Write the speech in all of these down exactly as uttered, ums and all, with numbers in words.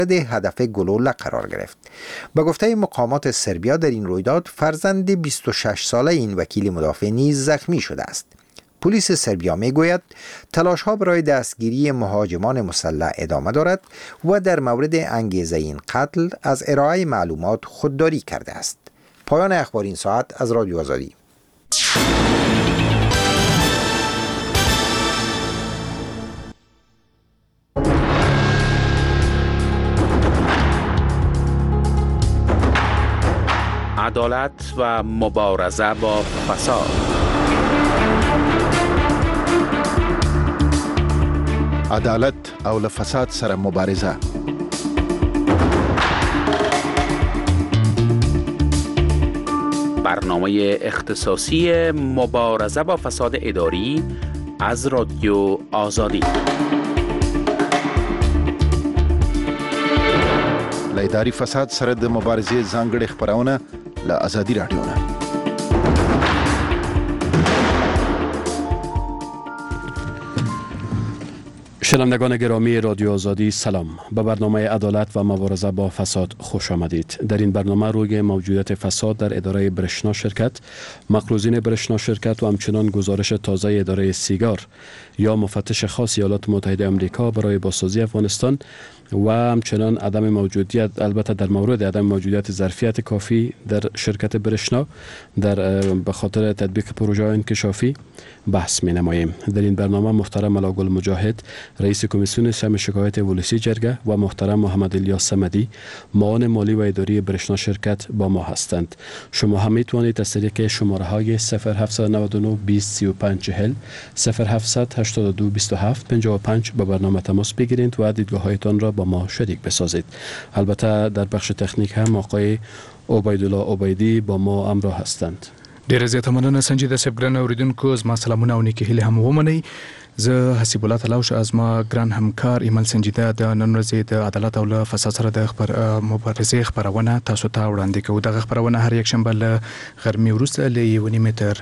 هدف گلوله قرار گرفت. به گفته مقامات سربیا در این رویداد فرزند بیست و شش ساله این وکیل مدافع نیز زخمی شده است. پلیس سربیا می گوید تلاش ها برای دستگیری مهاجمان مسلح ادامه دارد و در مورد انگیزه این قتل از ارائه معلومات خودداری کرده است. پایان اخبار این ساعت از رادیو آزادی. عدالت و مبارزه با فساد. عدالت او له فساد سره مبارزه. برنامه اختصاصی مبارزه با فساد اداری از رادیو آزادی. له اداري فساد سره د مبارزې ځانګړې خبرونه له آزادي رادیو نه. شنوندگان گرامی رادیو آزادی سلام. به برنامه عدالت و مبارزه با فساد خوش آمدید. در این برنامه روی موجودیت فساد در اداره برشنا شرکت، مقروضین برشنا شرکت و همچنان گزارش تازه اداره سیگار یا مفتش خاص ایالات متحده آمریکا برای بازسازی افغانستان و همچنان عدم موجودیت، البته در مورد عدم موجودیت ظرفیت کافی در شرکت برشنا در به خاطر تطبیق پروژه انکشافی بحث می نماییم. در این برنامه محترم علاگل مجاهد رئیس کمیسیون سهم شکایت ولسی جرگه و محترم محمد الیاس صمدی معاون مالی و اداری برشنا شرکت با ما هستند. شما هم می توانید از طریق شماره های صفر هفت نه نه بیست سی و پنج چهل صفر هفت هشتاد و دو بیست و هفت پنجاه و پنج به برنامه تماس بگیرید و دیدگاه هایتان را با ما شریک بسازید. البته در بخش تکنیک هم آقای عبیدالله عبیدی با ما همراه هستند. ډیره زیاته مننه سنجیده صاحب. ګران اوریدونکو زما سلامونه او نیکې هیلې هم ومنئ. زه حسیب الله تلاوش از ما ګران همکار ایمل سنجیده د نن ورځې د عدالت او له فساد سره د خبر مبارزې خبرونه تاسو ته وړاندې کوو. دغه خبرونه هر یک شنبه له غرمې وروسته له یو نیم متر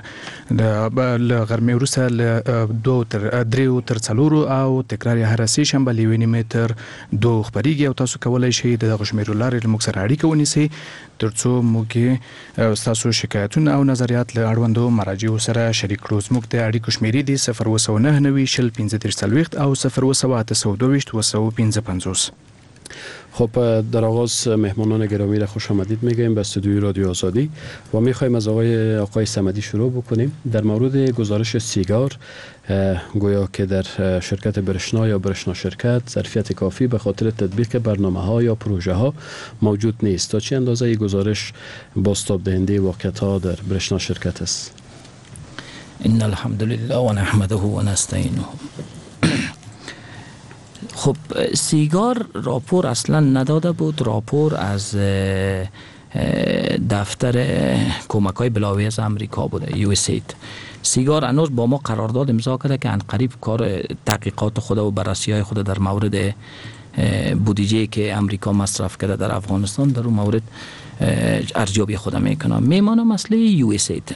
له غرمې وروسته له دوه تر درې تر څلور او تکرار یې هر سه شنبه له یو نیم متر دوه خبريږي او تاسو کولای شئ د غشمیرو لارې موږ سره اړیکه ونیسئ ترڅو موږ تاسو شکایتونه او نظریات له اړوندو مراجعو سره شریک کړو. زموږ د اړیکو شمیرې دي صفر اووه سوه نهه نوي شل پنځه دېرش څلوېښت او صفر اووه سوه اته سوه دوه ویشت اووه سوه پنځه پنځوس. خب در آغاز مهمانان گرامی را خوش آمدید میگیم به استودیوی رادیو آزادی و میخوایم از آقای آقای صمدی شروع بکنیم. در مورد گزارش سیگار گویا که در شرکت برشنا یا برشنا شرکت ظرفیت کافی به خاطر تطبیق برنامه ها یا پروژه ها موجود نیست. تا چه اندازه این گزارش بازتاب دهنده واقعیت ها در برشنا شرکت است؟ ان الحمد لله و نحمده و نستعینه. خب سیگار راپور اصلا نداده بود. راپور از دفتر کمک های بلاویز امریکا بوده، یو اس اید. سیگار هنوز با ما قرارداد امضا کرده که عنقریب کار تحقیقات خود و بررسی های خود در مورد بودجه که امریکا مصرف کرده در افغانستان در اون مورد ارزیابی خود میکنه. میمانه مسئله یو اس اید.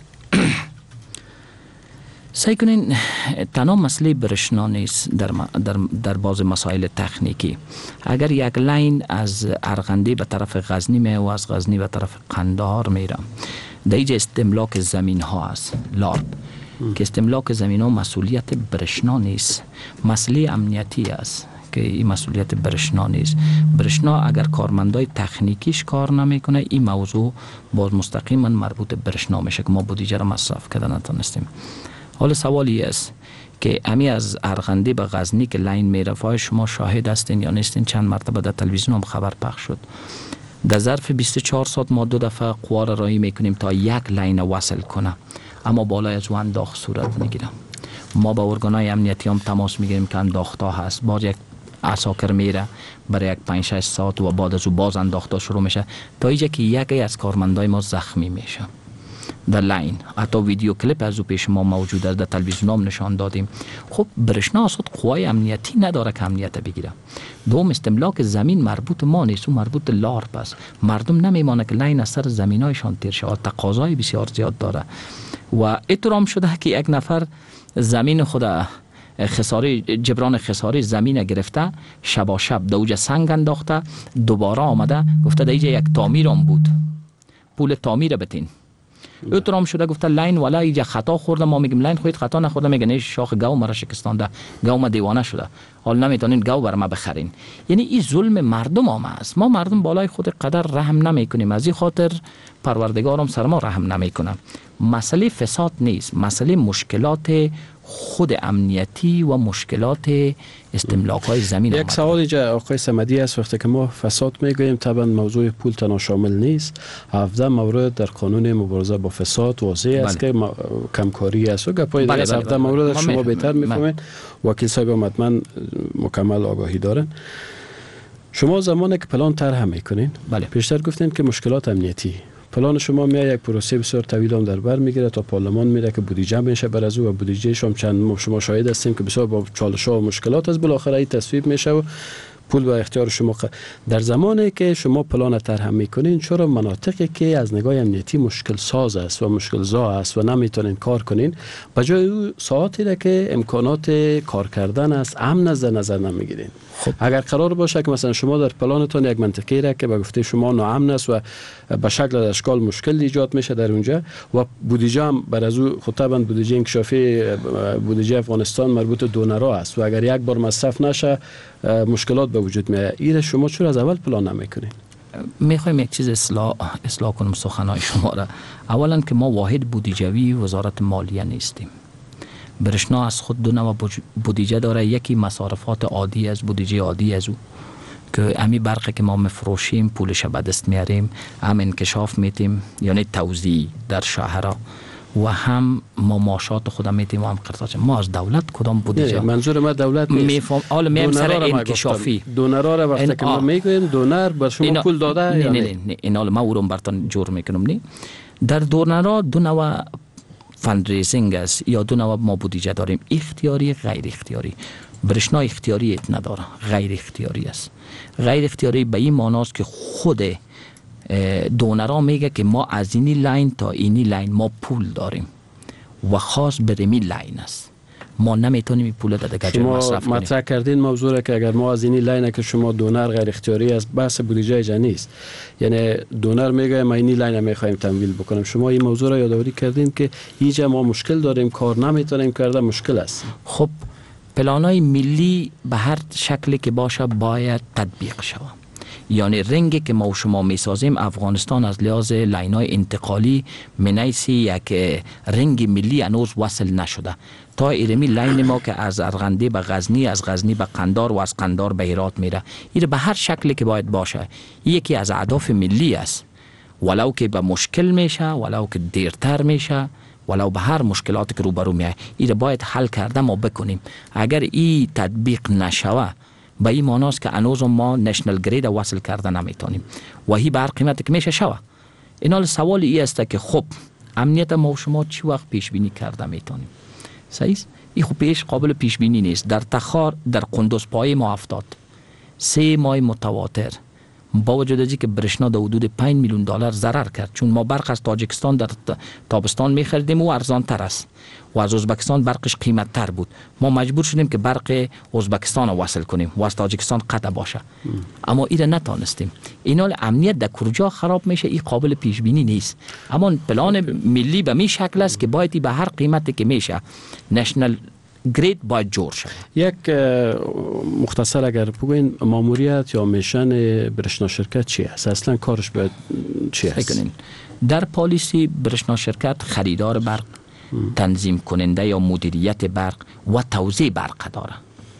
سعی کنین تنها مسئله برشنا نیست در, در, در باز مسائل تکنیکی. اگر یک لاین از ارغندی به طرف غزنی میه و از غزنی به طرف قندهار میره، در اینجا استملاک زمین ها است، لارب که استملاک زمین ها مسئولیت برشنا نیست، مسئله امنیتی است که این مسئولیت برشنا نیست. برشنا اگر کارمندای تکنیکیش کار نمیکنه این موضوع باز مستقیما مربوط برشنا میشه که ما بودجه را مصرف کرده نتونستیم. حالا سوالی است که امی از ارغندی به غزنی که لاین میرفت شما شاهد هستین یا نیستین؟ چند مرتبه در تلویزیون هم خبر پخش شد. در ظرف بیست و چهار ساعت ما دو دفعه قوا را راهی میکنیم تا یک لاین وصل کنه، اما بالای از وان انداخت صورت میگیره. ما با ارگانهای امنیتی هم تماس میگیریم که انداخته هست. باز یک عساکر میره برای یک پنج شش ساعت و بعد از او باز انداخته شروع میشه تا اینجا که یکی از کارمندای ما زخمی میشه در لاین. حتی ویدیو کلیپ از او پیش ما موجود است، در تلویزیون هم نشان دادیم. خب برشنا اصلا قوای امنیتی نداره که امنیت بگیره. دوم استملاک زمین مربوط ما نیست، اون مربوط لارپ است. مردم نمیمانه که لاین از سر زمینایشان تیر شود، تقاضای بسیار زیاد داره و احترام شده که یک نفر زمین خود خساری جبران خساری زمین گرفته، شبا شب دوجه سنگ انداخته، دوباره آمده گفته دیجا یک تامیرم بود، پول تامیر بتین. اترام شده گفته لاین والا اینجا خطا خورده. ما میگیم لاین خودت خطا نخورده، میگه نه شاخ گاو مرا شکستانده، گاو ما دیوانه شده، حال نمیتونین گاو بر ما بخرین. یعنی این ظلم مردم هم است. ما مردم بالای خود قدر رحم نمیکنیم، از این خاطر پروردگارم سر ما رحم نمیکنه. مسئله فساد نیست، مسئله مشکلات خود امنیتی و مشکلات استملاک های زمین. یک سوال اینجا آقای صمدی است. وقتی که ما فساد میگوییم طبعا موضوع پول تنها شامل نیست. هفده مورد در قانون مبارزه با فساد واضح است که کمکاری است و گپای دیگه از هفده مورد شما بهتر میفهمید. وکیل صاحب هم حتما مکمل آگاهی دارن. شما زمانی که پلان طرح میکنین، بله، پیشتر گفتین که مشکلات امنیتی، پلان شما میاد یک پروسه بسیار طویل هم در بر میگیره، تا پارلمان میره که بودجه میشه بر از او و بودجه شما چند شما شاهد هستیم که بسیار با چالش ها و مشکلات از بالاخره این تصویب میشه و پول به اختیار شما. در زمانی که شما پلان طرح میکنین، چرا مناطقی که از نگاه امنیتی مشکل ساز است و مشکل زا است و نمیتونین کار کنین، بجای او ساعتی را که امکانات کار کردن است امن از نظر نمیگیرین؟ خب اگر قرار باشه که مثلا شما در پلانتون یک منطقه را که به گفته شما ناامن است و به شکل اشکال مشکل ایجاد میشه در اونجا و بودجه هم بر از او خطاباً بودجه انکشافی بودجه افغانستان مربوط دونرها است و اگر یک بار مصرف نشه مشکلات به وجود میاد، این شما چرا از اول پلان نمیکنین؟ میخوایم یک چیز اصلاح اصلاح کنیم سخنهای شما را. اولا که ما واحد بودجوی وزارت مالیه نیستیم. برشنا از خود دو نوع بودجه داره، یکی مصارفات عادی از بودجه عادی از او که امی برقی که ما مفروشیم پولش به دست میاریم، هم انکشاف میتیم یعنی توزیع در شهرها و هم ما معاشات خودم میتیم و هم قرضات. ما از دولت کدام بودجه؟ منظور ما دولت نیست. میفهم حالا میام سر انکشافی. دونرها را وقتی که ما میگویم دونر بر شما پول داده نه نه نه, نه. این حالا ما او رو براتون جور میکنم. نه در دونرها دو نوع فندریزینگ است یا دو نوع ما بودجه داریم، اختیاری غیر اختیاری. برشنا اختیاری نداره، غیر اختیاری است. غیر اختیاری به این معنی است که خود دونرها میگه که ما از اینی لاین تا اینی لاین ما پول داریم و خاص برمی لاین است، ما نمیتونیم پول داده که مصرف کنیم. مطرح کردین موضوع را که اگر ما از اینی لاین که شما دونر غیر اختیاری است، بحث بودجه جا نیست. یعنی دونر میگه ما اینی لاین میخوایم تمویل بکنیم، شما این موضوع را یادآوری کردین که اینجا ما مشکل داریم، کار نمیتونیم کرده، مشکل است. خب پلانای ملی به هر شکلی که باشه باید تطبیق شود. یعنی رنگی که ما و شما میسازیم، افغانستان از لحاظ لاین‌های انتقالی منیسی یک رنگ ملی هنوز وصل نشده. تا ایرمی لاین ما که از ارغندی به غزنی، از غزنی به قندار و از قندار به هرات میره، این به هر شکلی که باید باشه، یکی از اهداف ملی است. ولو که به مشکل میشه، ولو که دیرتر میشه، ولو به هر مشکلاتی که روبرو میای، این باید حل کرده ما بکنیم. اگر این تطبیق نشوه، به این معنی است که هنوز ما نشنل گرید وصل کرده نمیتونیم و هی به هر قیمتی که میشه شوه. این حال سوال ای است که خب امنیت ما و شما چی وقت پیش بینی کرده میتونیم؟ صحیح؟ این خب پیش قابل پیش بینی نیست. در تخار در قندوز پای ما افتاد سه ماه متواتر، با وجود از که برشنا در حدود پنج میلیون دلار ضرر کرد، چون ما برق از تاجیکستان در تابستان میخریدیم و ارزان تر است و از ازبکستان برقش قیمت تر بود. ما مجبور شدیم که برق ازبکستان رو وصل کنیم و از تاجیکستان قطع باشه، اما این نتانستیم. این حال امنیت در کجا خراب میشه این قابل پیش بینی نیست. اما پلان ملی به می شکل است که باید به هر قیمتی که میشه نشنل گرید باید جور شد. یک مختصر اگر بگوین ماموریت یا میشن برشنا شرکت چی است؟ اصلا کارش باید چی است؟ در پالیسی برشنا شرکت خریدار برق، تنظیم کننده یا مدیریت برق و توزیع برق داره.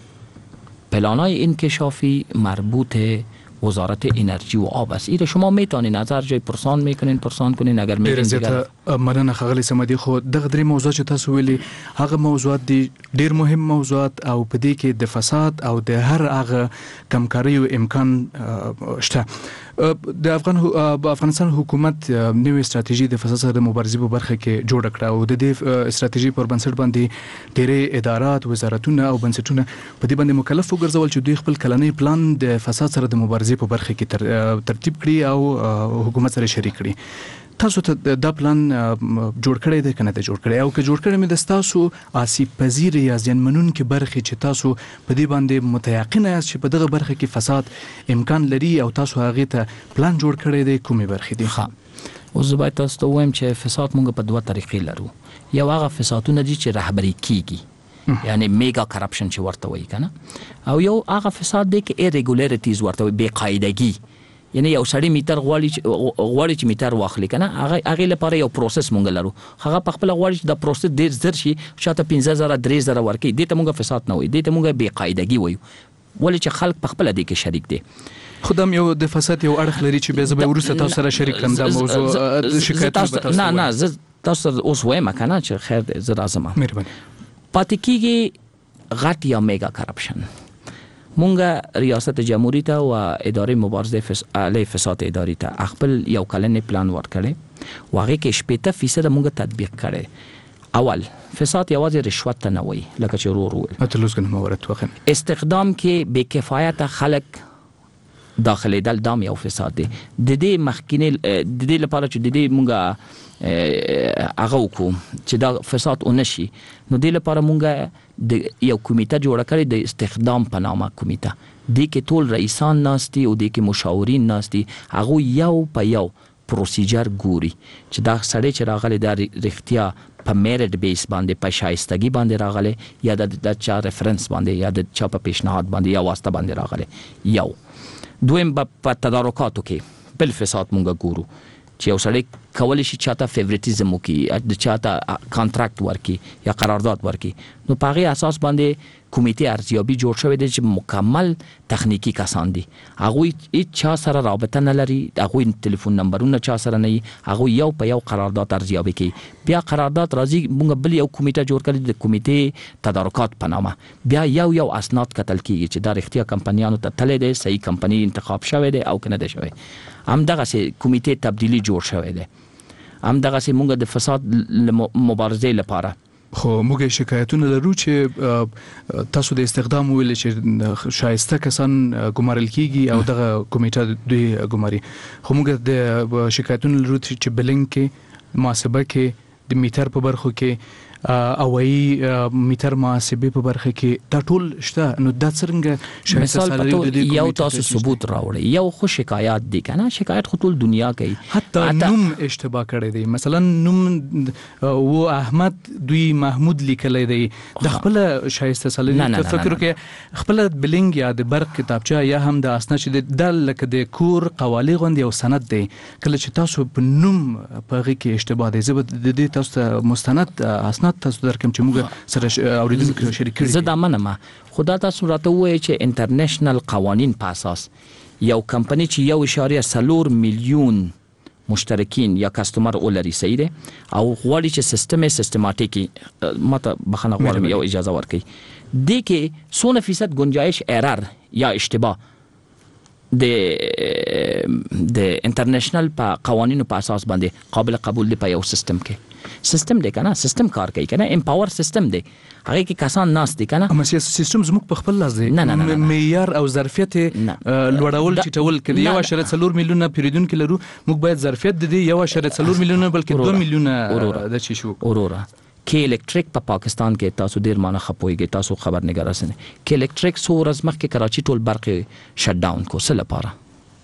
پلانای انکشافی مربوط وزارت انرژی و آب است. این شما میتونین از هر جای پرسان میکنین پرسان کنین. اگر میگین دیگر مننه ښاغلی صمدي، خو دغه درې موضوعات چې تاسو ویلي هغه موضوعات دي ډیر مهم موضوعات او په دې کې د فساد او د هر هغه کمکاري او امکان شته. د افغان افغانستان حکومت نوې استراتیژي د فساد سره د مبارزې په برخه کې جوړه کړه او د دې استراتیژي پر بنسټ باندې ډېرې ادارات، وزارتونه او بنسټونه په دې باندې مکلف وګرځول چې دوی خپل کلنی پلان د فساد سره د مبارزې په برخه کې ترتیب کړي او حکومت سره شریک کړي. تاسو ته دا پلان جوړ کړی دی کنه ته جوړ کړی او که جوړ کړی مې د تاسو آسیب پذیر یا زیانمنونکې برخې چې تاسو په دې باندې متيقن یاست چې په دغه برخه کې فساد امکان لري او تاسو هغه ته پلان جوړ کړی دی کومې برخې دي؟ ها اوس زه باید تاسو ته ووایم چې فساد موږ په دوه طریقې لرو. یو هغه فسادونه دي چې رهبري کیږي یعنی میگا کرپشن چې ورته وایي کنه، او یو هغه فساد دی کې ایریګولیریټیز ورته وایي، بې قاعدګي. یعنی یو سړی میټر غواړي چې غواړي چې میټر واخلي کنه، هغه هغه لپاره یو پروسس مونږ لرو، هغه په خپل غواړي چې دا پروسس ډیر زر شي، شاته پنځه زره درې زره ورکي، دې ته مونږ فساد نه وایي، دې ته مونږ بې قاعدګي وایو، ولې چې خلک په خپل دې کې شریک دي. خدام یو د فساد یو اړخ لري چې به زه به ورسته تاسو سره شریک کړم دا موضوع شکایت نه نه زه تاسو اوس وایم کنه چې خیر دې زه راځم. مهرباني. پاتې کېږي غټ یا میگا کرپشن. مونږ ریاست جمهوری ته او ادارې مبارزه فس... علیه فساد اداري ته خپل یو کلنې پلان ورکړی، واغې کې شپږ فیصد مونږ تطبیق کړی. اول فساد یوازې رشوت ته نه وایي لکه چې ورو ورو اتلوس کنه مورد وخت استخدام کې بې کفایت خلک داخلي دل دام یو فساد دی. د دې مخکینه د دې لپاره چې د دې مونږه هغه وکړو چې دا فساد ونشي، نو دې لپاره مونږه د یو کمیټه جوړه کړې د استخدام په نامه کمیټه، دې کې ټول رئیسان ناستي او دې کې مشاورین ناستي، هغه یو په یو پروسیجر ګوري چې دا سړی چې راغلی دا رښتیا په میرټ بیس باندې په شایستګي باندې راغلی یا د چا ریفرنس باندې یا د چا په پیشنهاد باندې یا واسطه باندې راغلی. یو دویم په تدارکاتو کې بل فساد مونږ ګورو چې یو سړی کولی شي چاته فیوریټیزم وکړي، د چاته کانټراکټ ورکړي یا قرارداد ورکړي، نو په هغې اساس باندې کمیټې ارزیابي جوړ شوی دی چې مکمل تخنیکی کسان دي، هغوی هیڅ چا سره رابطه نه لري، هغوی تلیفون نمبرونه چا سره نه وي، هغوی یو په یو قرارداد ارزیابي کوي. بیا قرارداد راځي، موږ بل یو کمیټه جوړ کړی د کمیټې تدارکات په نامه، بیا یو یو اسناد کتل کیږي چې دا رښتیا کمپنیانو ته تللی دی، صحیح کمپنی انتخاب شوی دی او که نه دی شوی. همدغسې کمیټې تبدیلي جوړ شوی دی. همدغسې موږ د فساد مبارزې لپاره خو موږ شکایتونه لرو چې تاسو د استخدام ویل چې شایسته کسان ګمارل کیږي او دغه کمیټه دوی ګماري، خو موږ د شکایتونه لرو چې بلنګ کې محاسبه کې د میټر په برخو کې او ای میټر محاسبه په برخه کې دا ټول شته، نو دا څنګه مثال پته یو تاسو ثبوت راوړي، یو خو شکایت دي کنه، شکایت خو ټول دنیا کوي، حتی نوم اشتباه کړی دی، مثلا نوم و احمد دوی محمود لیکلی دی، د خپل شایسته سالري ته فکر کې خپل بلنګ یا د برق کتابچه یا هم د اسناد چې د لکه د کور قوالی غوندي او سند دی، کله چې تاسو په نوم په هغه کې اشتباه دی، زه د دې تاسو ته مستند اسناد تاسو درکم چې موږ سره اوریدونکو شریک کړي. زه دا منم، خدا تاسو راته وایي چې انټرنیشنل قوانین په اساس یو کمپنی چې یو اشاریه څلور میلیون مشترکین یا کسٹمر ولري صحیح دی او غواړي چې سیستم سیستماتیکي ماته بخنه غواړم یو اجازه ورکړي، دې کې څونه فیصد گنجائش ایرر یا اشتباه د د انټرنیشنل په قوانینو په اساس باندې قابل قبول دی په یو سیستم کې. سیستم دی کنه، سیستم کار کوي کنه، امپاور سیستم دی، هغه کې کسان ناس دي کنه، اما سیستم زموږ په خپل لاس دی، معیار او ظرفیت لوړول چټول کړي، یو اشاره څلور میلیونه پیریدونکو لرو، موږ باید ظرفیت د دې یو اشاره څلور میلیونه بلکې دوه میلیونه د چی شو اورورا کې الکتریک په پاکستان کې تاسو ډیر مانه خپويږي، تاسو خبر نه ګرځنه کې الکتریک سو ورځ مخکې کراچي ټول برق شټ ډاون کو سره لپاره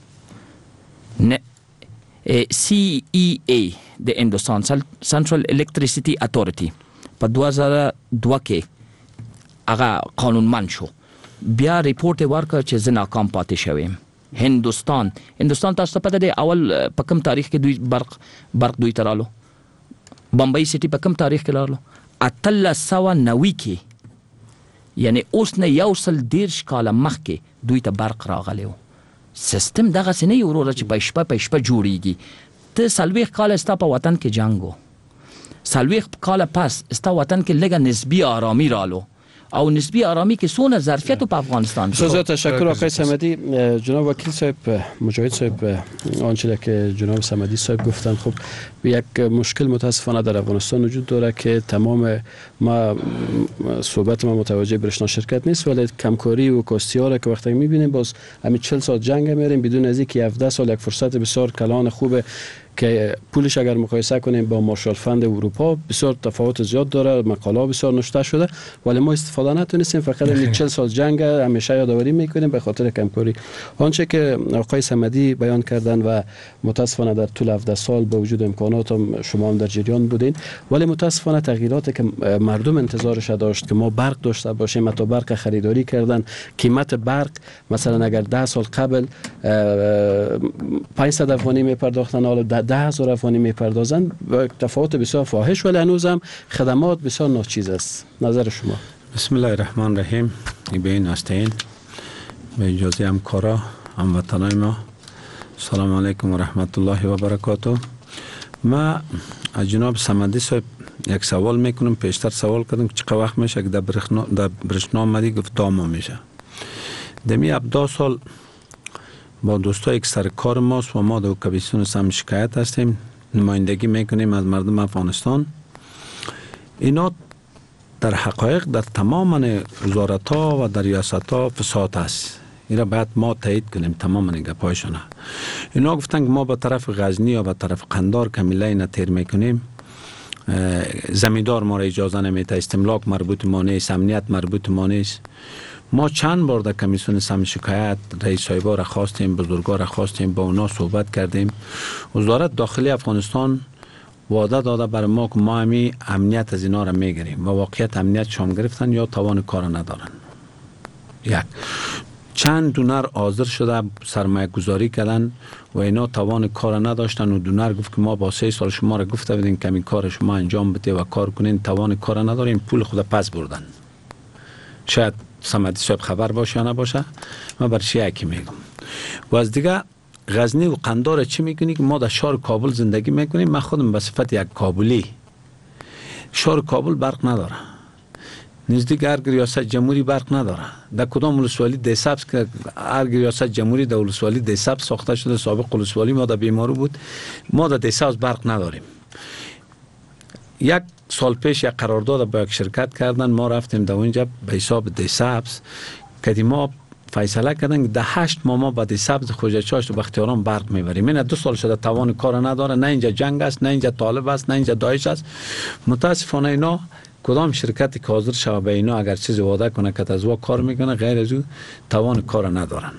نه سی ای ای د هندوستان سنټرل الکتریسيټي اتورټي په دوه زره دوه کې هغه قانونمن شو، بیا ریپورت ورکړ چې زه ناکام پاتې شوم. هندوستان هندوستان تاسو ته پته دی اول په کوم تاریخ کې دوی برق برق دوی ترالو، بمبئی سټي په کوم تاریخ کې لارلو اتلس سوه نوي کې، یعنی اوس نه یو سل دیرش کاله مخکې دوی ته برق راغلی و. سیستم دغسې نه یې وروره چې په شپه په شپه جوړیږي، ته څلوېښت کاله ستا په وطن کې جنګ و، څلوېښت کاله پس ستا وطن کې لږه نسبي آرامي رالو او نسبی آرامی که سونه ظرفیت په افغانستان بسیار تشکر آقای صمدی. جناب وکیل صاحب، مجاهد صاحب، آنچه که جناب صمدی صاحب گفتن، خب یک مشکل متاسفانه در افغانستان وجود داره که تمام ما صحبت ما متوجه برشنا شرکت نیست، ولی کمکاری و کاستیاره که وقتی میبینیم باز همین چهل سال جنگ میریم بدون از اینکه هفده سال یک فرصت بسیار کلان خوبه که پولش اگر مقایسه کنیم با مارشال فند اروپا بسیار تفاوت زیاد داره، مقاله بسیار نوشته شده، ولی ما استفاده نتونستیم. فقط این چهل سال جنگ همیشه یادآوری میکنیم به خاطر کمکاری. آنچه که آقای صمدی بیان کردن و متاسفانه در طول هفده سال با وجود امکانات هم شما هم در جریان بودین، ولی متاسفانه تغییراتی که مردم انتظارش داشت که ما برق داشته باشیم، حتی برق خریداری کردن. قیمت برق مثلا اگر ده سال قبل پانصد افغانی میپرداختن، حالا ده هزار افغانی میپردازن، تفاوت بسیار فاحش، ولی هنوز هم خدمات بسیار ناچیز است. نظر شما؟ بسم الله الرحمن الرحیم. به این هستین به اجازه همکارا هموطنای ما، سلام علیکم و رحمت الله و برکاته. ما از جناب صمدی صاحب یک سوال میکنم. پیشتر سوال کردم که چقدر وقت میشه که در برشنا آمدی؟ گفت دو ماه میشه. دمی هفده سال با دوستای که سر کار ماست و ما در کمیسیون سم شکایت هستیم، نمایندگی میکنیم از مردم افغانستان. اینا در حقایق در تمام وزارت ها و در ریاست ها فساد است. اینا باید ما تایید کنیم تمام گپایشون. اینا گفتن که ما به طرف غزنی یا به طرف قندار کمیله اینا تیر میکنیم، زمیندار ما را اجازه نمیده، استملاک مربوط ما نیست، امنیت مربوط ما نیست. ما چند بار در کمیسیون سم شکایت رئیس صاحبا را خواستیم، بزرگا را خواستیم، با اونا صحبت کردیم. وزارت داخلی افغانستان وعده داده بر ما که ما همی امنیت از اینا را میگیریم و واقعیت امنیت شام گرفتن یا توان کار ندارن. یک چند دونر حاضر شده سرمایه گذاری کردن و اینا توان کار نداشتن و دونر گفت که ما با سه سال شما را گفته بودیم که این کار شما انجام بده و کار کنین، توان کار نداریم، پول خود پس بردن. شاید صمدی صاحب خبر باشه یا نباشه، من برش یکی میگم. و از دیگه غزنی و قندار چی میکنی که ما در شهر کابل زندگی میکنیم. من خودم به صفت یک کابلی، شهر کابل برق نداره، نزدیک هر ریاست جمهوری برق نداره. در کدام ولسوالی دیسابس که هر ریاست جمهوری در ولسوالی دیسابس ساخته شده، سابق ولسوالی ما در بیمارو بود، ما در دیسابس برق نداریم. یک سال پیش یک قرارداد با یک شرکت کردن، ما رفتیم در اونجا به حساب دیسابس که ما فیصله کردن که ده هشت ماه ما با دیسابس خوجه چاشت و بختیاران برق میبریم. این دو سال شده توان کار نداره، نه اینجا جنگ است، نه اینجا طالب است، نه اینجا داعش است. متاسفانه اینا کدام شرکتی که حاضر شود به اینا اگر چیزی وعده کنه که از وا کار میکنه، غیر از او توان کار ندارن.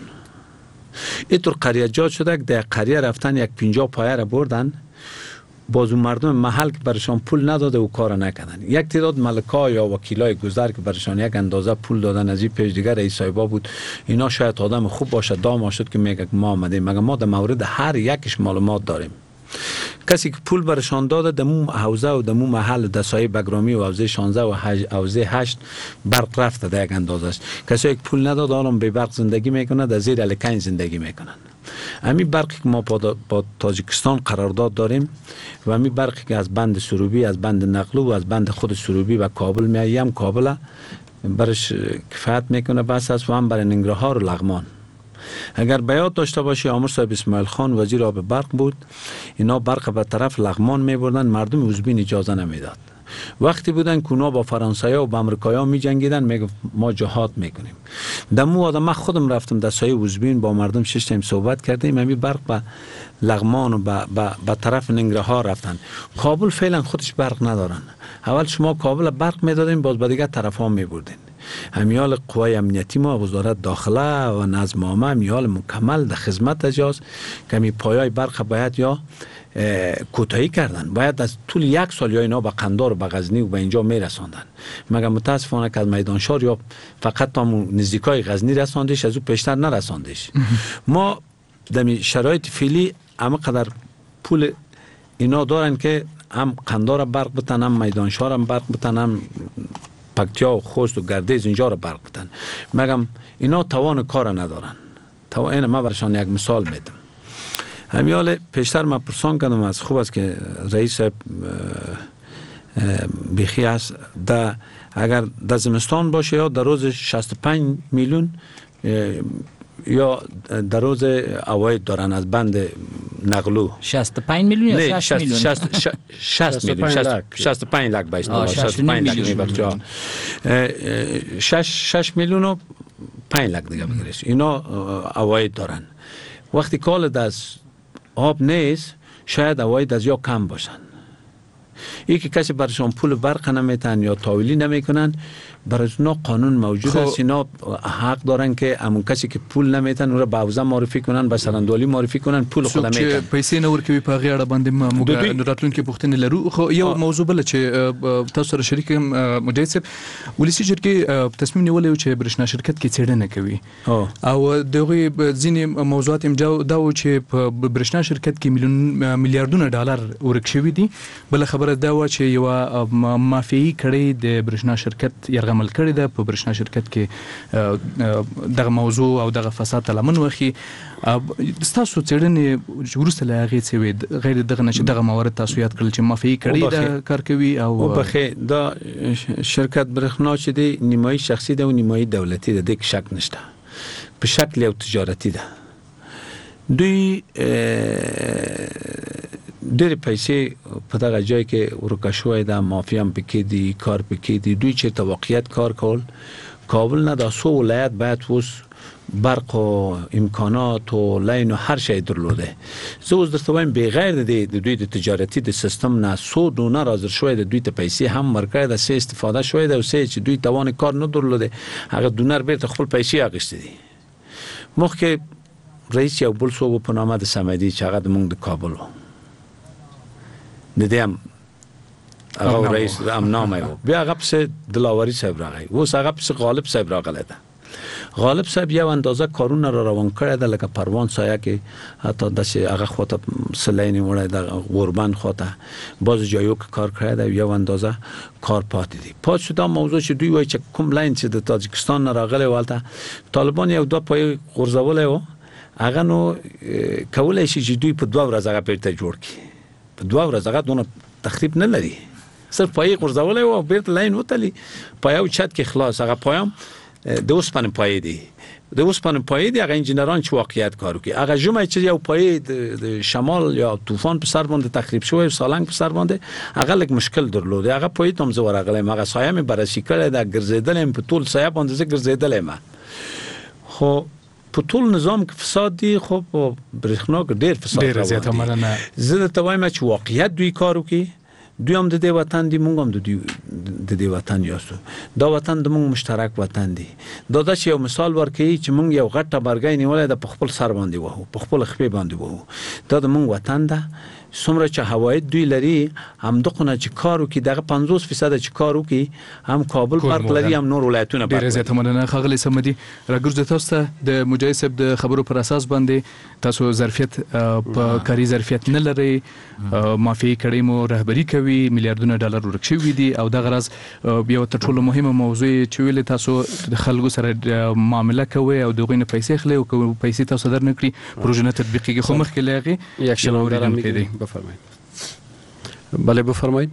اینطور قریه جات شده که در قریه رفتن یک پنجاه پایه را بردن، بازو مردم محل که برشان پول نداده و کار نکردن. یک تعداد ملکا یا وکیلای گذر که برشان یک اندازه پول دادن، از این پیش دیگر رئیس صاحبا بود، اینا شاید آدم خوب باشه، دام شد که میگه ما آمدیم، مگر ما در مورد هر یکش معلومات داریم. کسی که پول برشان داده دمو حوزه و دمو محل در سایه بگرامی و حوزه شانزده و حوزه هشت برق رفته در یک اندازه است. کسی که پول نداده الان به برق زندگی میکنه، در زیر الکین زندگی میکنن. امی برقی که ما با تاجیکستان قرارداد داریم و امی برقی که از بند سروبی، از بند نقلو و از بند خود سروبی و کابل میایم، کابل برش کفایت میکنه بس است و هم برای ننگرهار و لغمان. اگر بیاد داشته باشی عامر صاحب اسماعیل خان وزیر آب برق بود، اینا برق به طرف لغمان میبردن، مردم اوزبین اجازه نمیداد. وقتی بودن که اونا با فرانسوی و با امریکایی می جنگیدن، میگفت ما جهاد میکنیم. دمو آدم من خودم رفتم در سایه اوزبین با مردم شش تایم صحبت کردیم، همین برق به لغمان و به طرف ننگرهار رفتن. کابل فعلا خودش برق ندارن. اول شما کابل برق میدادین، باز به دیگه طرف ها میبردین. همیال قوای امنیتی ما، وزارت داخله و نظم عامه همیال مکمل در خدمت اجاز که همی پایای برق باید یا کوتاهی کردن، باید از طول یک سال یا اینا به قندار و به غزنی و به اینجا میرساندن. مگر متاسفانه که از میدان شهر یا فقط تا نزدیکای غزنی رساندش، از او پیشتر نرساندش. ما در شرایط فعلی اما قدر پول اینا دارن که هم قندار برق بتن، هم میدان شهر هم برق بتن، هم پکتیا و خوست و گردیز اینجا را برق بتن. مگم اینا توان کار ندارن. توان ما برشان یک مثال میدم. همیال پیشتر ما پرسان کردم از خوب است که رئیس صاحب بیخی است، در اگر در زمستان باشه یا در روز شصت و پنج میلیون یا در روز اواید دارن از بند نقلو. شصت و پنج میلیون یا شصت میلیون؟ شصت میلیون، شصت و پنج لک باشه. شصت و پنج لک میبخشه. شش میلیون و پنج لک دیگه بگیرش. اینا اواید دارن. وقتی کال دست آب نیست، شاید عواید از یا کم باشن. این که کسی برشان پول برق نمیتن یا تاویلی نمیکنن، برای اونا قانون موجود است. اینا حق دارن که همون کسی که پول نمیتن اون را به حوزه معرفی کنن، به سرندوالی معرفی کنن، پول خود میتن. پیسې نه ورکوي په هغه اړه باندې موږ راتلونکي پوښتنې لرو. خو یو موضوع بل چې تاسو سره شریک مجاهد صاحب، ولسی جرګې تصمیم نیولی چې برښنا شرکت کې څېړنه کوي او دغه ځینې موضوعات هم دا و چې په برښنا شرکت کې میلیون میلیارډونه ډالر ورک شوي دي. بل خبره دا و چې یو مافیایي کړۍ د برښنا شرکت یرغمل کړی ده په برښنا شرکت کې دغه موضوع او دغه فساد لمن وخی. تاسو څېړنې وروسته له هغې څه وې غیر دغه نه چې دغه موارد تاسو یاد کړل چې مافیایي کړۍ ده کار کوي او بخې دا شرکت برښنا چې دی نیمایي شخصي ده او نیمایي دولتي ده، دغه شک نشته، په شکل یو تجارتي ده. دوی ډېر پیسې په دغه ځای کې ورکه شوی ده، مافیا هم پکې دي، کار پکې دي. دوی چېرته واقعیت کار کول کابل نه، دا څو ولایت باید اوس برق و امکانات و لین و هر شی درلوده. زه اوس درته وایم بغیر د دوی د تجارتي د سیستم نه څو دونه حاضر شوی ده، دوی ته پیسې هم ورکړی ده، څه استفاده شوی ده او څه چې دوی توان کار نه درلوده، هغه دونر بیرته خپل پیسې اخیستې دي. مخکې رئیس یو بل څوک په نامه د صمدي چې هغه د موږ د کابل و، د دې هم هغه رئیس هم نامه و، بیا هغه پسې دلاوري صاحب راغی، اوس هغه پسې غالب صاحب راغلی ده. غالب صاحب یو اندازه کارونه را روان کړی ده، لکه پروان سایه کې حتی داسې هغه خواته سلینې وړی ده، غوربند خواته باز جایو که کار کړی ده، یو اندازه کار پاتې دي. پاتې شو دا موضوع چې دوی وایي چې کوم لین چې د تاجکستان نه راغلی و هلته طالبان یو دوه پای غورځولی و، هغه نو کولی شي چې دوی په دوه ورځ هغه بیرته جوړ کړي. په دوه ورځ هغه دونه تخریب نه لري، صرف پای غورځولی و او بیرته لین وتلي، پایه او چت کې خلاص. هغه پایم د اوسپنې پایې دي، د اوسپنې پایې دي، هغه انجینران چې واقعیت کار کوي. هغه ژمی چې یو پایې د شمال یا طوفان په سر باندې تخریب شوی، سالنګ په سر باندې هغه لږ مشکل درلوده. هغه پایې ته هم زه ورغلم، هغه سایه مې بررسي کړې ده، ګرځېدلم په ټول سایه باندې، زه ګرځېدلم. خو په ټول نظام کې فساد دي، خو په برېښنا کې ډېر فساد روان دی. زه درته وایم چې واقعیت دوی کار وکړي، دوی هم د دې وطن دي، موږ هم د دې وطن یاستو، دا وطن د موږ مشترک وطن دی. دا داسې یو مثال ورکوي چې موږ یو غټ ټبرګی نیولی ده، په خپل سر باندې وهو، په خپل خپې باندې وهو. دا د موږ وطن ده. څومره چې هواید دوی لري، همدغه نه چې کار وکړي، دغه پنځوس فیصده چې کار وکړي، هم کابل برق لري، هم نور ولایتونه برق لري. ډېره زیاته مننه ښاغلی صمدي. راګرځو تاسو ته د مجاهد صاحب د خبرو پر اساس باندې تاسو ظرفیت په کاري ظرفیت نه لرئ، مافیایي کړۍ مو رهبري کوي، میلیارډونه ډالر ورک شوي دي او دغه راز یو تر ټولو مهمه موضوع چې ویلې تاسو د خلکو سره معامله کوئ او د هغوی نه پیسې اخلئ او که پیسې تاسو در نه کړي پروژه نه تطبیقېږي. خو مخکې له هغې یک شنونده اوریدونکی دی، بفرمایید. بله بفرمایید.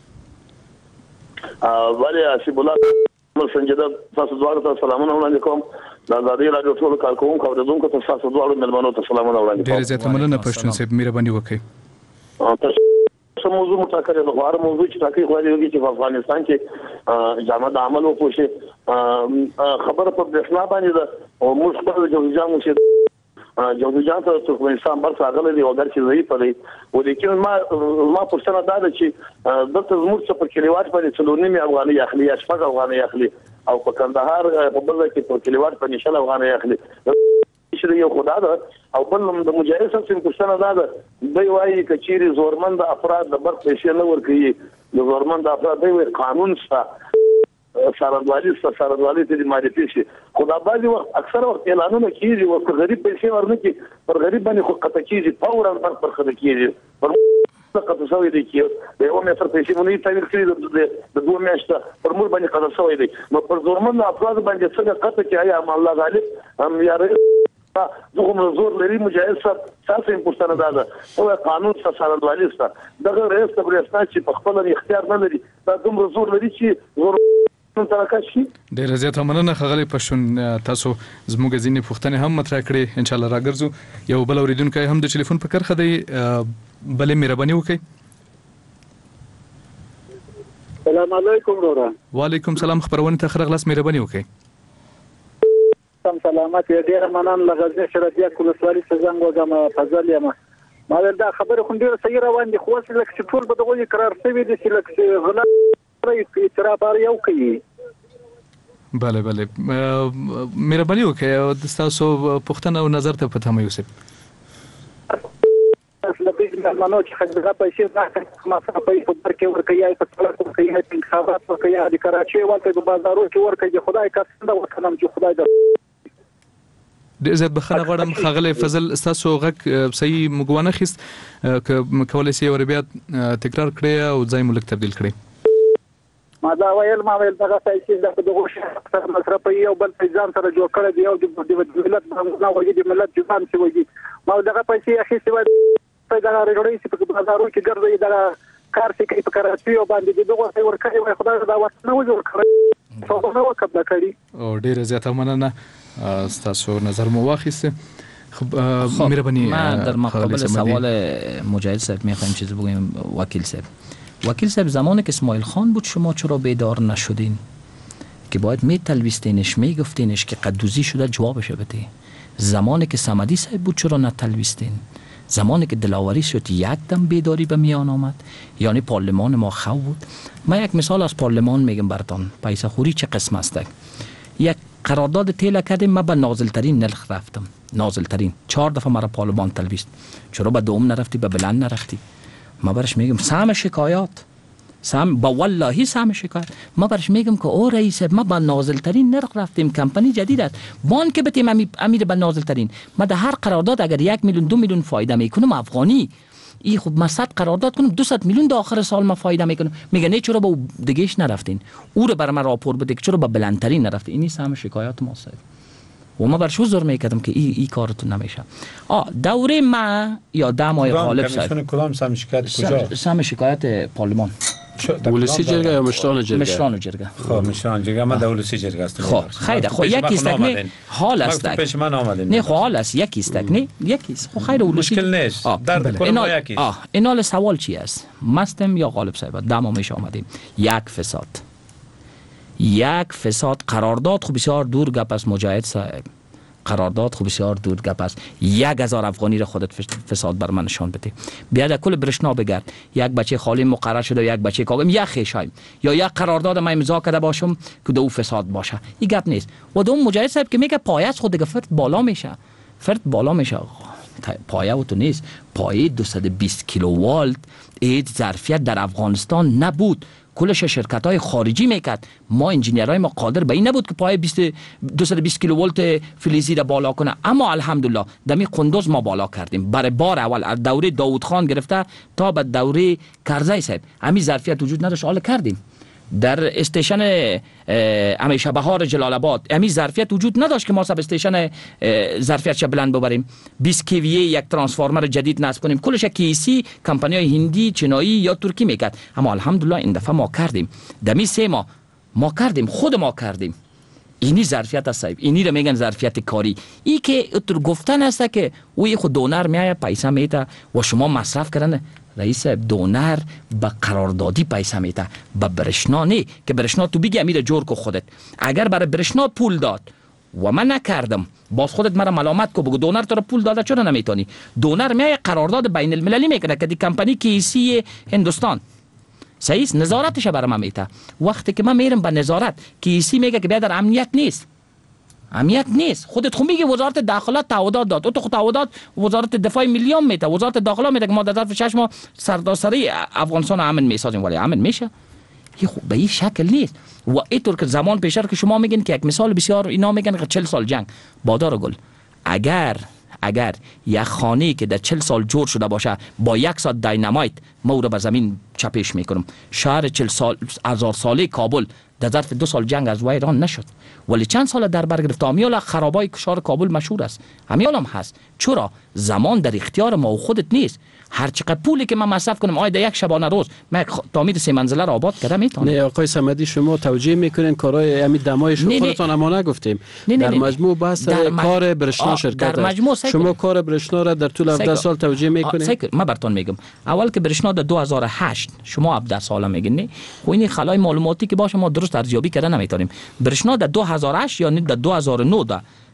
بله حسیب الله سنجده، تاسو دواړو ته سلامونه وړاندې کوم. د ازادۍ راډیو ټولو کارکوونکو او اورېدونکو ته تاسو دواړو مېلمنو ته سلامونه وړاندې کوم. ډېره زیاته مننه پښتون صاحب، مهرباني وکړئ. څه موضوع مټاکلې د غوړ موضوع چې تاکي غواړي وږي چې په افغانستان کې جامه د عمل وکړي. خبره په برښنا باندې ده او موږ خپل جوړجامو چې جوړجام ته ترکمنستان برخه غلې دی او درکې ضعیف دی. و لیکن ما ما پوښتنه دا ده چې دلته زموږ څه په کلیوات باندې څلور نیمه افغاني اخلي یا شپږ افغاني اخلي او په کندهار په بل کې په کلیوات باندې شل افغاني اخلي. چې یو خدای ده او بل د مجاهد سره پوښتنه دا ده، دوی وایي کچيري زورمند افراد د برق پیسې نه ورکوي، د زورمند افراد دوی قانون شته، سرندوالي سرندوالي ته د معرفي شي. خدای بعضي وخت اکثر وخت اعلانونه کیږي او غریب پیسې ورنکي، پر غریب باندې خو قطع کیږي، فورا پر پر خدای کیږي، پر قطع شوی دی چې د یو متر پیسې مونږ تعبیر کړی د دوه میاشتې پر مور باندې قطع شوی دی. نو پر زورمند افراد باندې څنګه قطع کوي؟ ام الله غالب هم یاره دغه منظور لري. مجاهد صاحب تاسو یې پوښتنه دا ده، او قانون څه سرندوالي سره دغه رئیس د برېښنا چې په خپل اختیار نه لري، دا دومره زور لري چې زور ډېره زیاته مننه ښاغلی پښتون. تاسو زموږ ځینې پوښتنې هم مطرح کړې، انشاءالله راګرځو. یو بل اورېدونکی هم د ټلیفون په کرښه دی، بلې مهرباني وکړئ. سلام علیکم وراره. وعلیکم سلام، خبرونه ته ښه راغلاست، مهرباني وکړئ. سم سلامت، ډېره مننه. له غزني شربیه ولسوالۍ څخه زنګ وږم، فضل یم. ما دا خبره خو ډیره صحیح روان دي، خو اوس لکه چې ټول به دغه قرار شوي دي چې لکه غلا اعتراف یو کوي. بله بله مهرباني وکړئ تاسو پوښتنه او نظر ته پته مې یوسف. مانو چې خدای پیسې نه ما سره په پور کې ورکړي یا په څلور کې ورکړي یا په انتخابات ورکړي یا د کراچي ولته په بازارو کې ورکړي، خدای کا څنګه وکړم چې خدای د د عزت بخنه غواړم خغلی فضل تاسو غږ صحیح مګوانه خست کولای شي ور بیا تکرار کړئ او ځای ملک تبديل کړئ. ما دا ویل ما ویل دغه پیسې د دغه شخص مصرف یو بل ځان سره جوړ کړی دی او د ملت باندې وایي د ملت ځان څه وایي ما دغه پیسې اخیستې وای په دغه رړۍ چې په بازارو کې ګرځي دغه کار چې کوي په کراچي او باندې دغه څه ورکړي وای خدای دا واسه نه وځور کړی څو نه وکړه کړی او ډیره زیاته مننه تاسو نظر مو واخیسته. خب مهربانی من در مقابل سوال مجاهد صاحب میخوایم چیزی بگیم. وکیل صاحب وکیل صاحب زمانی که اسماعیل خان بود شما چرا بیدار نشدین که باید می تلویستینش می گفتینش که قدوزی شده جوابش بده؟ زمانی که صمدی صاحب بود چرا نتلویستین؟ زمانی که دلاوری شد یک دم بیداری به میان آمد، یعنی پارلمان ما خو بود. من یک مثال از پارلمان میگم براتون پیسه خوری چه قسم است. یک قرارداد تیل کردیم، من به نازل ترین نرخ رفتم، نازل ترین چهار دفعه مرا پارلمان تلویست. چرا به دوم نرفتی به بلند نرفتی؟ ما برش میگم سهم شکایات سهم با والله سهم شکایت ما برش میگم که او رئیس ما با نازل ترین نرخ رفتیم، کمپانی جدید است بانک بتیم امیر با نازل ترین. ما در هر قرارداد اگر یک میلیون دو میلیون فایده میکنم افغانی ای خب ما صد قرارداد کنم دویست میلیون در آخر سال ما فایده میکنم. میگه نه چرا با دیگهش نرفتین؟ او رو بر من راپور بده که چرا با بلندترین نرفتین. اینی سهم شکایات ما صاحب و ما برش حضور میکردم که ای ای کارتون نمیشه. آ دوره ما یا دمای غالب صاحب کدام سهم شکایت کجا؟ سهم شکایت پارلمان ولسی جرگه یا مشران جرگه؟ مشران جرگه. خب مشران جرگه ما دولسی جرگه است. خب خیر خب یکی است که حال است. پیش من آمدین. نه خب حال است یکی است نه یکی است. خب خیر ولسی مشکل نیست. در کل یکی است. آه اینال سوال چی است؟ مستم یا غالب صاحب دم میش آمدیم. یک فساد یک فساد قرارداد خب بسیار دور گپ است مجاهد صاحب. قرارداد خب بسیار دور گپ است. یک هزار افغانی را خودت فساد بر من نشان بده. بیا در کل برشنا بگرد یک بچه خالی مقرر شده یک بچه کاغم یک خیشایم یا یک قرارداد ما امضا کرده باشم که دو فساد باشه. این گپ نیست. و دوم مجاهد صاحب که میگه پایه خود دیگه فرد بالا میشه. فرد بالا میشه. پایه و تو نیست. پایه دویست و بیست کیلووالت اید ظرفیت در افغانستان نبود. کلش شرکت های خارجی میکرد. ما انجینیرهای ما قادر به این نبود که پای دویست و بیست کیلوولت فلزی را بالا کنه. اما الحمدلله دمی قندوز ما بالا کردیم. برای بار اول از دوره داوود خان گرفته تا به دوره کرزی صاحب همین ظرفیت وجود نداشت حالا کردیم. در استیشن همیشه بهار جلال آباد همین ظرفیت وجود نداشت که ما سب استیشن ظرفیتش بلند ببریم. بیست کیویه یک ترانسفورمر جدید نصب کنیم. کلش کیسی کمپانی‌های هندی چینایی یا ترکی میکرد. اما الحمدلله این دفعه ما کردیم. دمی سه ماه ما کردیم خود ما کردیم. اینی ظرفیت است صاحب. اینی رو میگن ظرفیت کاری. ای که اتر گفتن است که وی خود دونر میایه پیسه میته و شما مصرف کردن. رئیس دونر به قراردادی پیسه میته به برشنا نه که برشنا تو بگی امیر جور کو خودت. اگر برای برشنا پول داد و من نکردم باز خودت مرا ملامت کو بگو دونر تو را پول داده چرا نمیتونی؟ دونر میایه قرارداد بین المللی میکنه که دی کمپانی کیسی هندوستان صحیح نظارتش برام من میته. وقتی که من میرم به نظارت کیسی میگه که بیا در امنیت نیست. امنیت نیست. خودت خود میگه وزارت داخله تعهدات داد. تو خود تعهدات وزارت دفاع میلیون میده. وزارت داخله میده که ما در ظرف شش ماه سرتاسری افغانستان امن میسازیم ولی امن میشه؟ این خوب به این شکل نیست. و اینطور که زمان پیشتر که شما میگین که یک مثال بسیار اینا میگن که چهل سال جنگ بادار گل اگر اگر یک خانه که در چهل سال جور شده باشه با یک ساعت داینامایت ما او را به زمین چپش میکنم. شهر چهل سال هزار ساله کابل در ظرف دو سال جنگ از وای ایران نشد ولی چند سال در بر گرفت. امیال خرابای شهر کابل مشهور است. امیال هم هست. چرا زمان در اختیار ما و خودت نیست. هر چقدر پولی که من مصرف کنم آید یک شبانه روز من تعمیر سه منزله را آباد کردم میتونم. نه آقای صمدی شما توجیه میکنین کارهای همین دمای شما خودتون اما نگفتیم. نه نه در مجموع بحث کار برشنا شرکت است. شما کار برشنا را در طول هفده سال توجیه میکنین. من براتون میگم اول که برشنا در دو هزار و هشت شما هفده ساله میگین نه خو این خلای معلوماتی که باشه ما درست ارزیابی کردن نمیتونیم. برشنا در دو هزار و هشت یعنی در دو هزار و نه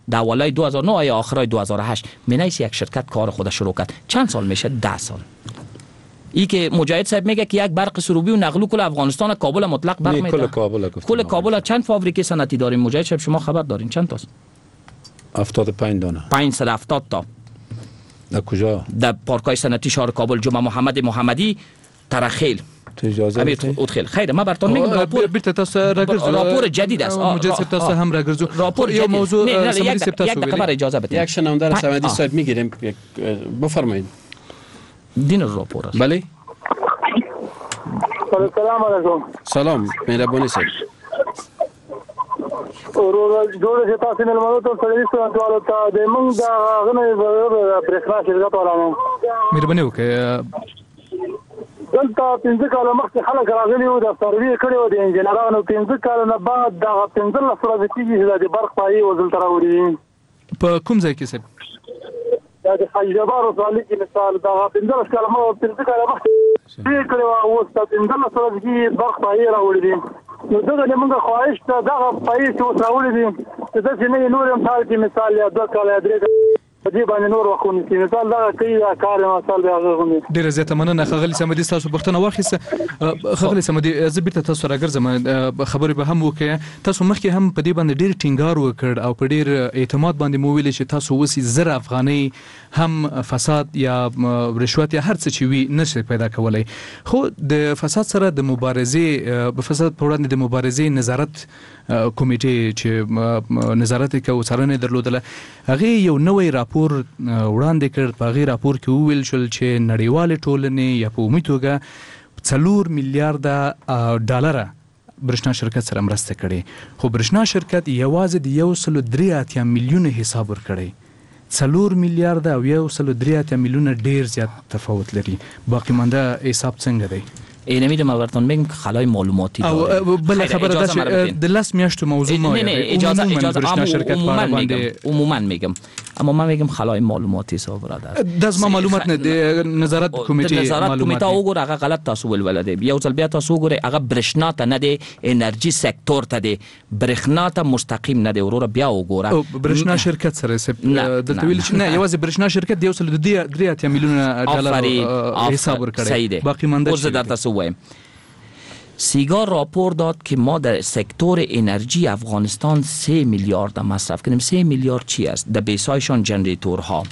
در اولای دو هزار و نه یا آخرای دو هزار و هشت مینیس یک شرکت کار خود شروع کرد. چند سال میشه؟ ده سال. ای که مجاهد صاحب میگه که یک برق سروبی و نقلو کل افغانستان کابل مطلق برق میده. کل کابل کل کابل چند فابریکه صنعتی داریم مجاهد صاحب؟ شما خبر دارین چند تاست؟ هفتاد و پنج دانه. پانصد و هفتاد تا. در کجا؟ در پارکای صنعتی شهر کابل. جمعه محمد محمدی، ترخیل. تو اجازه بدید. ادخل. خیر ما براتون میگم راپور بیرته تاسو راګرځو راپور جدید است. مجاهد صاحب تاسو هم راګرځو راپور یو موضوع سمدی صاحب تاسو یک خبر اجازه بدید. یک شنونده سمدی صاحب میگیریم بفرمایید. دین راپور است. بله. سلام علیکم. سلام مهربانی صاحب. ورور جوړ شي تاسو نه مالو ته سړي څه ډول ته د موږ دا غنې برېښنا شرکت ولانو مهرباني وکړئ. دلته پنځه کاله مخکې خلک راغلي وو د سروې کړي وو د انجنیرانو. پنځه کاله نه بعد دغه پنځلس ورځې کېږي چې د برق پایې وزلته راوړي. په کوم ځای کې صاحب؟ دا د حاجي جبار ولسوالۍ کې مثال دغه پنځلس کاله مخکې پنځه کاله مخکې پرې کړي وو، اوس د پنځلس ورځې کې برق پایې راوړي دي. نو دغه زموږ خواهش ته دغه پایې چې اوس راوړي دي چې داسې نه نور هم حال کې مثال یا دوه کاله یا درې کاله په دې باندې نور وخونی چې مثال دغه کوي دا کار مثال بیا غوښني. ډیره زیاته مننه ښاغلي سمدي تاسو بختنه واخیسته. ښاغلي سمدي زه بیرته تاسو راګرځم خبرې به هم وکړه. تاسو مخکې هم په دې باندې ډیر ټینګار وکړ او په ډیر اعتماد باندې مو ویل چې تاسو وسی زر افغاني هم فساد یا رشوت یا هر څه چې وي نشي پیدا کولای. خو د فساد سره د مبارزې په فساد په وړاندې د مبارزې نظارت کمیټې چې نظارت کوي څارنه درلودله هغه یو نوې راپور وړاندې کړ. په هغه راپور کې ویل شول چې نړیوال ټولنې یا په عمومي توګه څلور میلیارډ ډالر برښنا شرکت سره مرسته کړي، خو برښنا شرکت یوازې د یو سل درې اتیا میلیونه حساب ورکړي. څلور میلیارډ او یو سل درې اتیا میلیونه ډیر زیات تفاوت لري. باقی مانده حساب څنګه دی؟ اینه میدم براتون میگم که خلای معلوماتی داره. او بله خبر داشت د لاس میاشتو موضوع ما نه نه اجازه اجازه عموما میگم عموما میگم اما من میگم خلای معلوماتی سو برادر داز ما معلومات نه نظارت کمیټه نظارت کمیټه وګوره هغه غلط تاسو ولولده. یو ځل بیا تاسو وګوره هغه برښنا ته نه دی، انرژي سکتور ته دی، برښنا ته مستقیم نه دی. ورور بیا وګوره برښنا شرکت سره دلته ویل چې نه یوازې برښنا شرکت دی یو سل درې اتیا میلیونه ډالر حساب ورکړي. باقی مانده ویم. سیگار راپور داد که ما در سکتور انرژی افغانستان سه میلیارد مصرف کنیم. سه میلیارد چی است؟ در بیسایشان جنریتورها،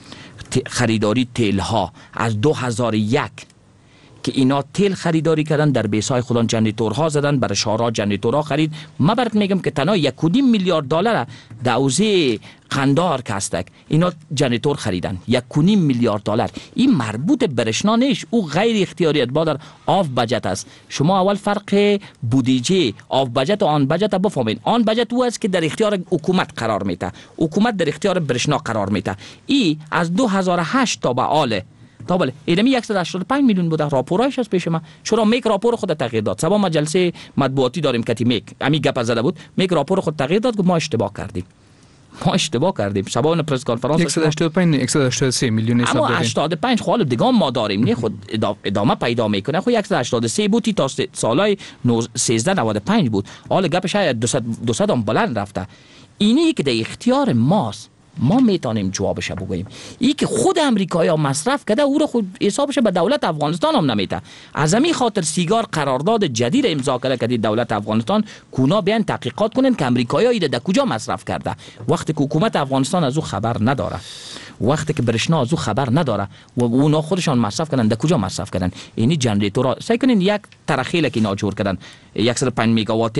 خریداری تیل ها از دو هزار و یک که اینا تیل خریداری کردن در بیسای خودان جنریتورها زدن، برای شهرها جنریتورها خرید. ما برات میگم که تنها یک و نیم میلیارد دلار در حوزه قندهار که هستک اینا جنریتور خریدن. یک و نیم میلیارد دلار. این مربوط برشنا نیست، او غیر اختیاری در آف بجت است. شما اول فرق بودجه آف بجت و آن بجت بفهمید. آن بجت او است که در اختیار حکومت قرار میده، حکومت در اختیار برشنا قرار میده. این از دو هزار و هشت تا به حال تا بله اینمی صد و هشتاد و پنج میلیون بوده. راپورایش از پیش من. چرا میک راپور خود تغییر داد؟ سبا ما جلسه مطبوعاتی داریم که میک امی گپ زده بود. میک راپور خود تغییر داد که ما اشتباه کردیم. ما اشتباه کردیم. شبا اون پرس کنفرانس صد و هشتاد و پنج صد و هشتاد و سه میلیون حساب دادیم. اما هشتاد و پنج خالب دیگه ما داریم. نه خود ادامه پیدا میکنه. خود صد و هشتاد و سه بود تا سالای سیزده نود و پنج بود. حالا گپ شاید دویست هم بلند رفته. اینی که در اختیار ماست. ما میتونیم جوابش بگوییم. ای که خود امریکایی مصرف کرده او رو خود حسابش به دولت افغانستان هم نمیده. از همین خاطر سیگار قرارداد جدید امضا کرده که دولت افغانستان کونا بیان تحقیقات کنن که امریکایی ایده در کجا مصرف کرده. وقتی که حکومت افغانستان از او خبر نداره، وقتی که برشنا از او خبر نداره و اونا خودشان مصرف کردن در کجا مصرف کردن. یعنی جنریتورها سعی کنین یک ترخیل که اینا جور کردن صد و پنج مگاوات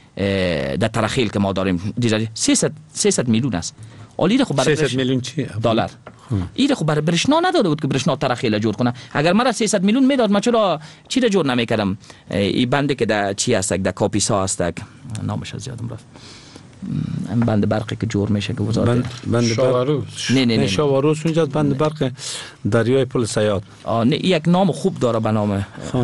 در ترخیل که ما داریم سیصد میلیون است. آلی خب برای سیصد میلیون چی دلار. این خب برای برشنا نداده بود که برشنا ترخیل جور کنه. اگر مرا سیصد میلیون میداد من چرا چی را جور نمیکردم؟ این بنده که در چی هست در کاپیسا هست نامش از یادم رفت. این بند برقی که جور میشه که وزارت بند بند شاواروس. نه نه نه شاواروس اونجا بند برق دریای پل سیاد. نه یک نام خوب داره به نام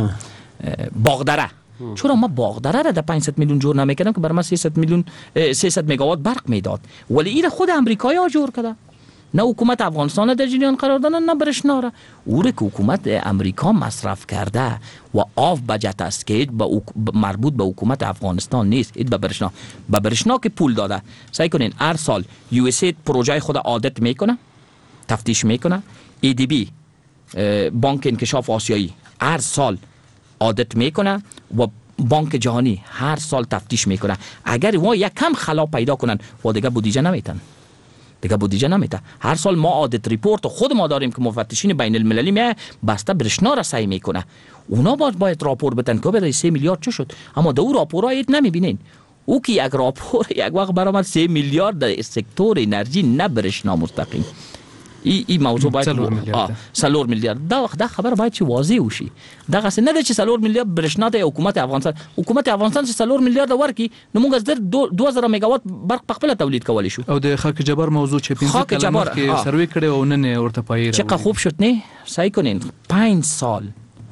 باغدره. چرا ما باغدره را در پانصد میلیون جور نمیکردم که برای ما سیصد میلیون سیصد مگاوات برق میداد. ولی این خود امریکایی ها جور کرده. نه حکومت افغانستان در جریان قرار دادن نه برشنا را. او را که حکومت امریکا مصرف کرده و آف بجت است که با مربوط به حکومت افغانستان نیست، اید به برشنا به برشنا که پول داده. سعی کنین هر سال یو اس ای پروژه خود عادت میکنه، تفتیش میکنه. ای دی بی بانک انکشاف آسیایی هر سال عادت میکنه و بانک جهانی هر سال تفتیش میکنه. اگر ما یک کم خلا پیدا کنن و دیگه بودجه نمیتن دیگه بودجه نمیتن. هر سال ما عادت ریپورت خود ما داریم که مفتشین بین المللی میه بسته برشنا را سعی میکنه. اونا باید باید راپور بدن که برای سه میلیارد چه شد، اما دو راپورها اید نمیبینین. او که یک راپور یک وقت برآمد سه میلیارد در سکتور انرژی نه برشنا مستقیم. ای ای موضوع باید سلور میلیارد سلور میلیارد دا دا خبر باید چی واضح وشي. دا قصه نه چې سلور میلیارد برشنا د حکومت افغانستان حکومت افغانستان چې سلور میلیارد ورکی نو موږ از در دو هزار میگاوات برق په خپل تولید کولی شو. او د خاک جبار موضوع چې پنځه کلمه کې سروې کړي او نن ورته پای چقدر خوب شد نه سعی کنین پنج سال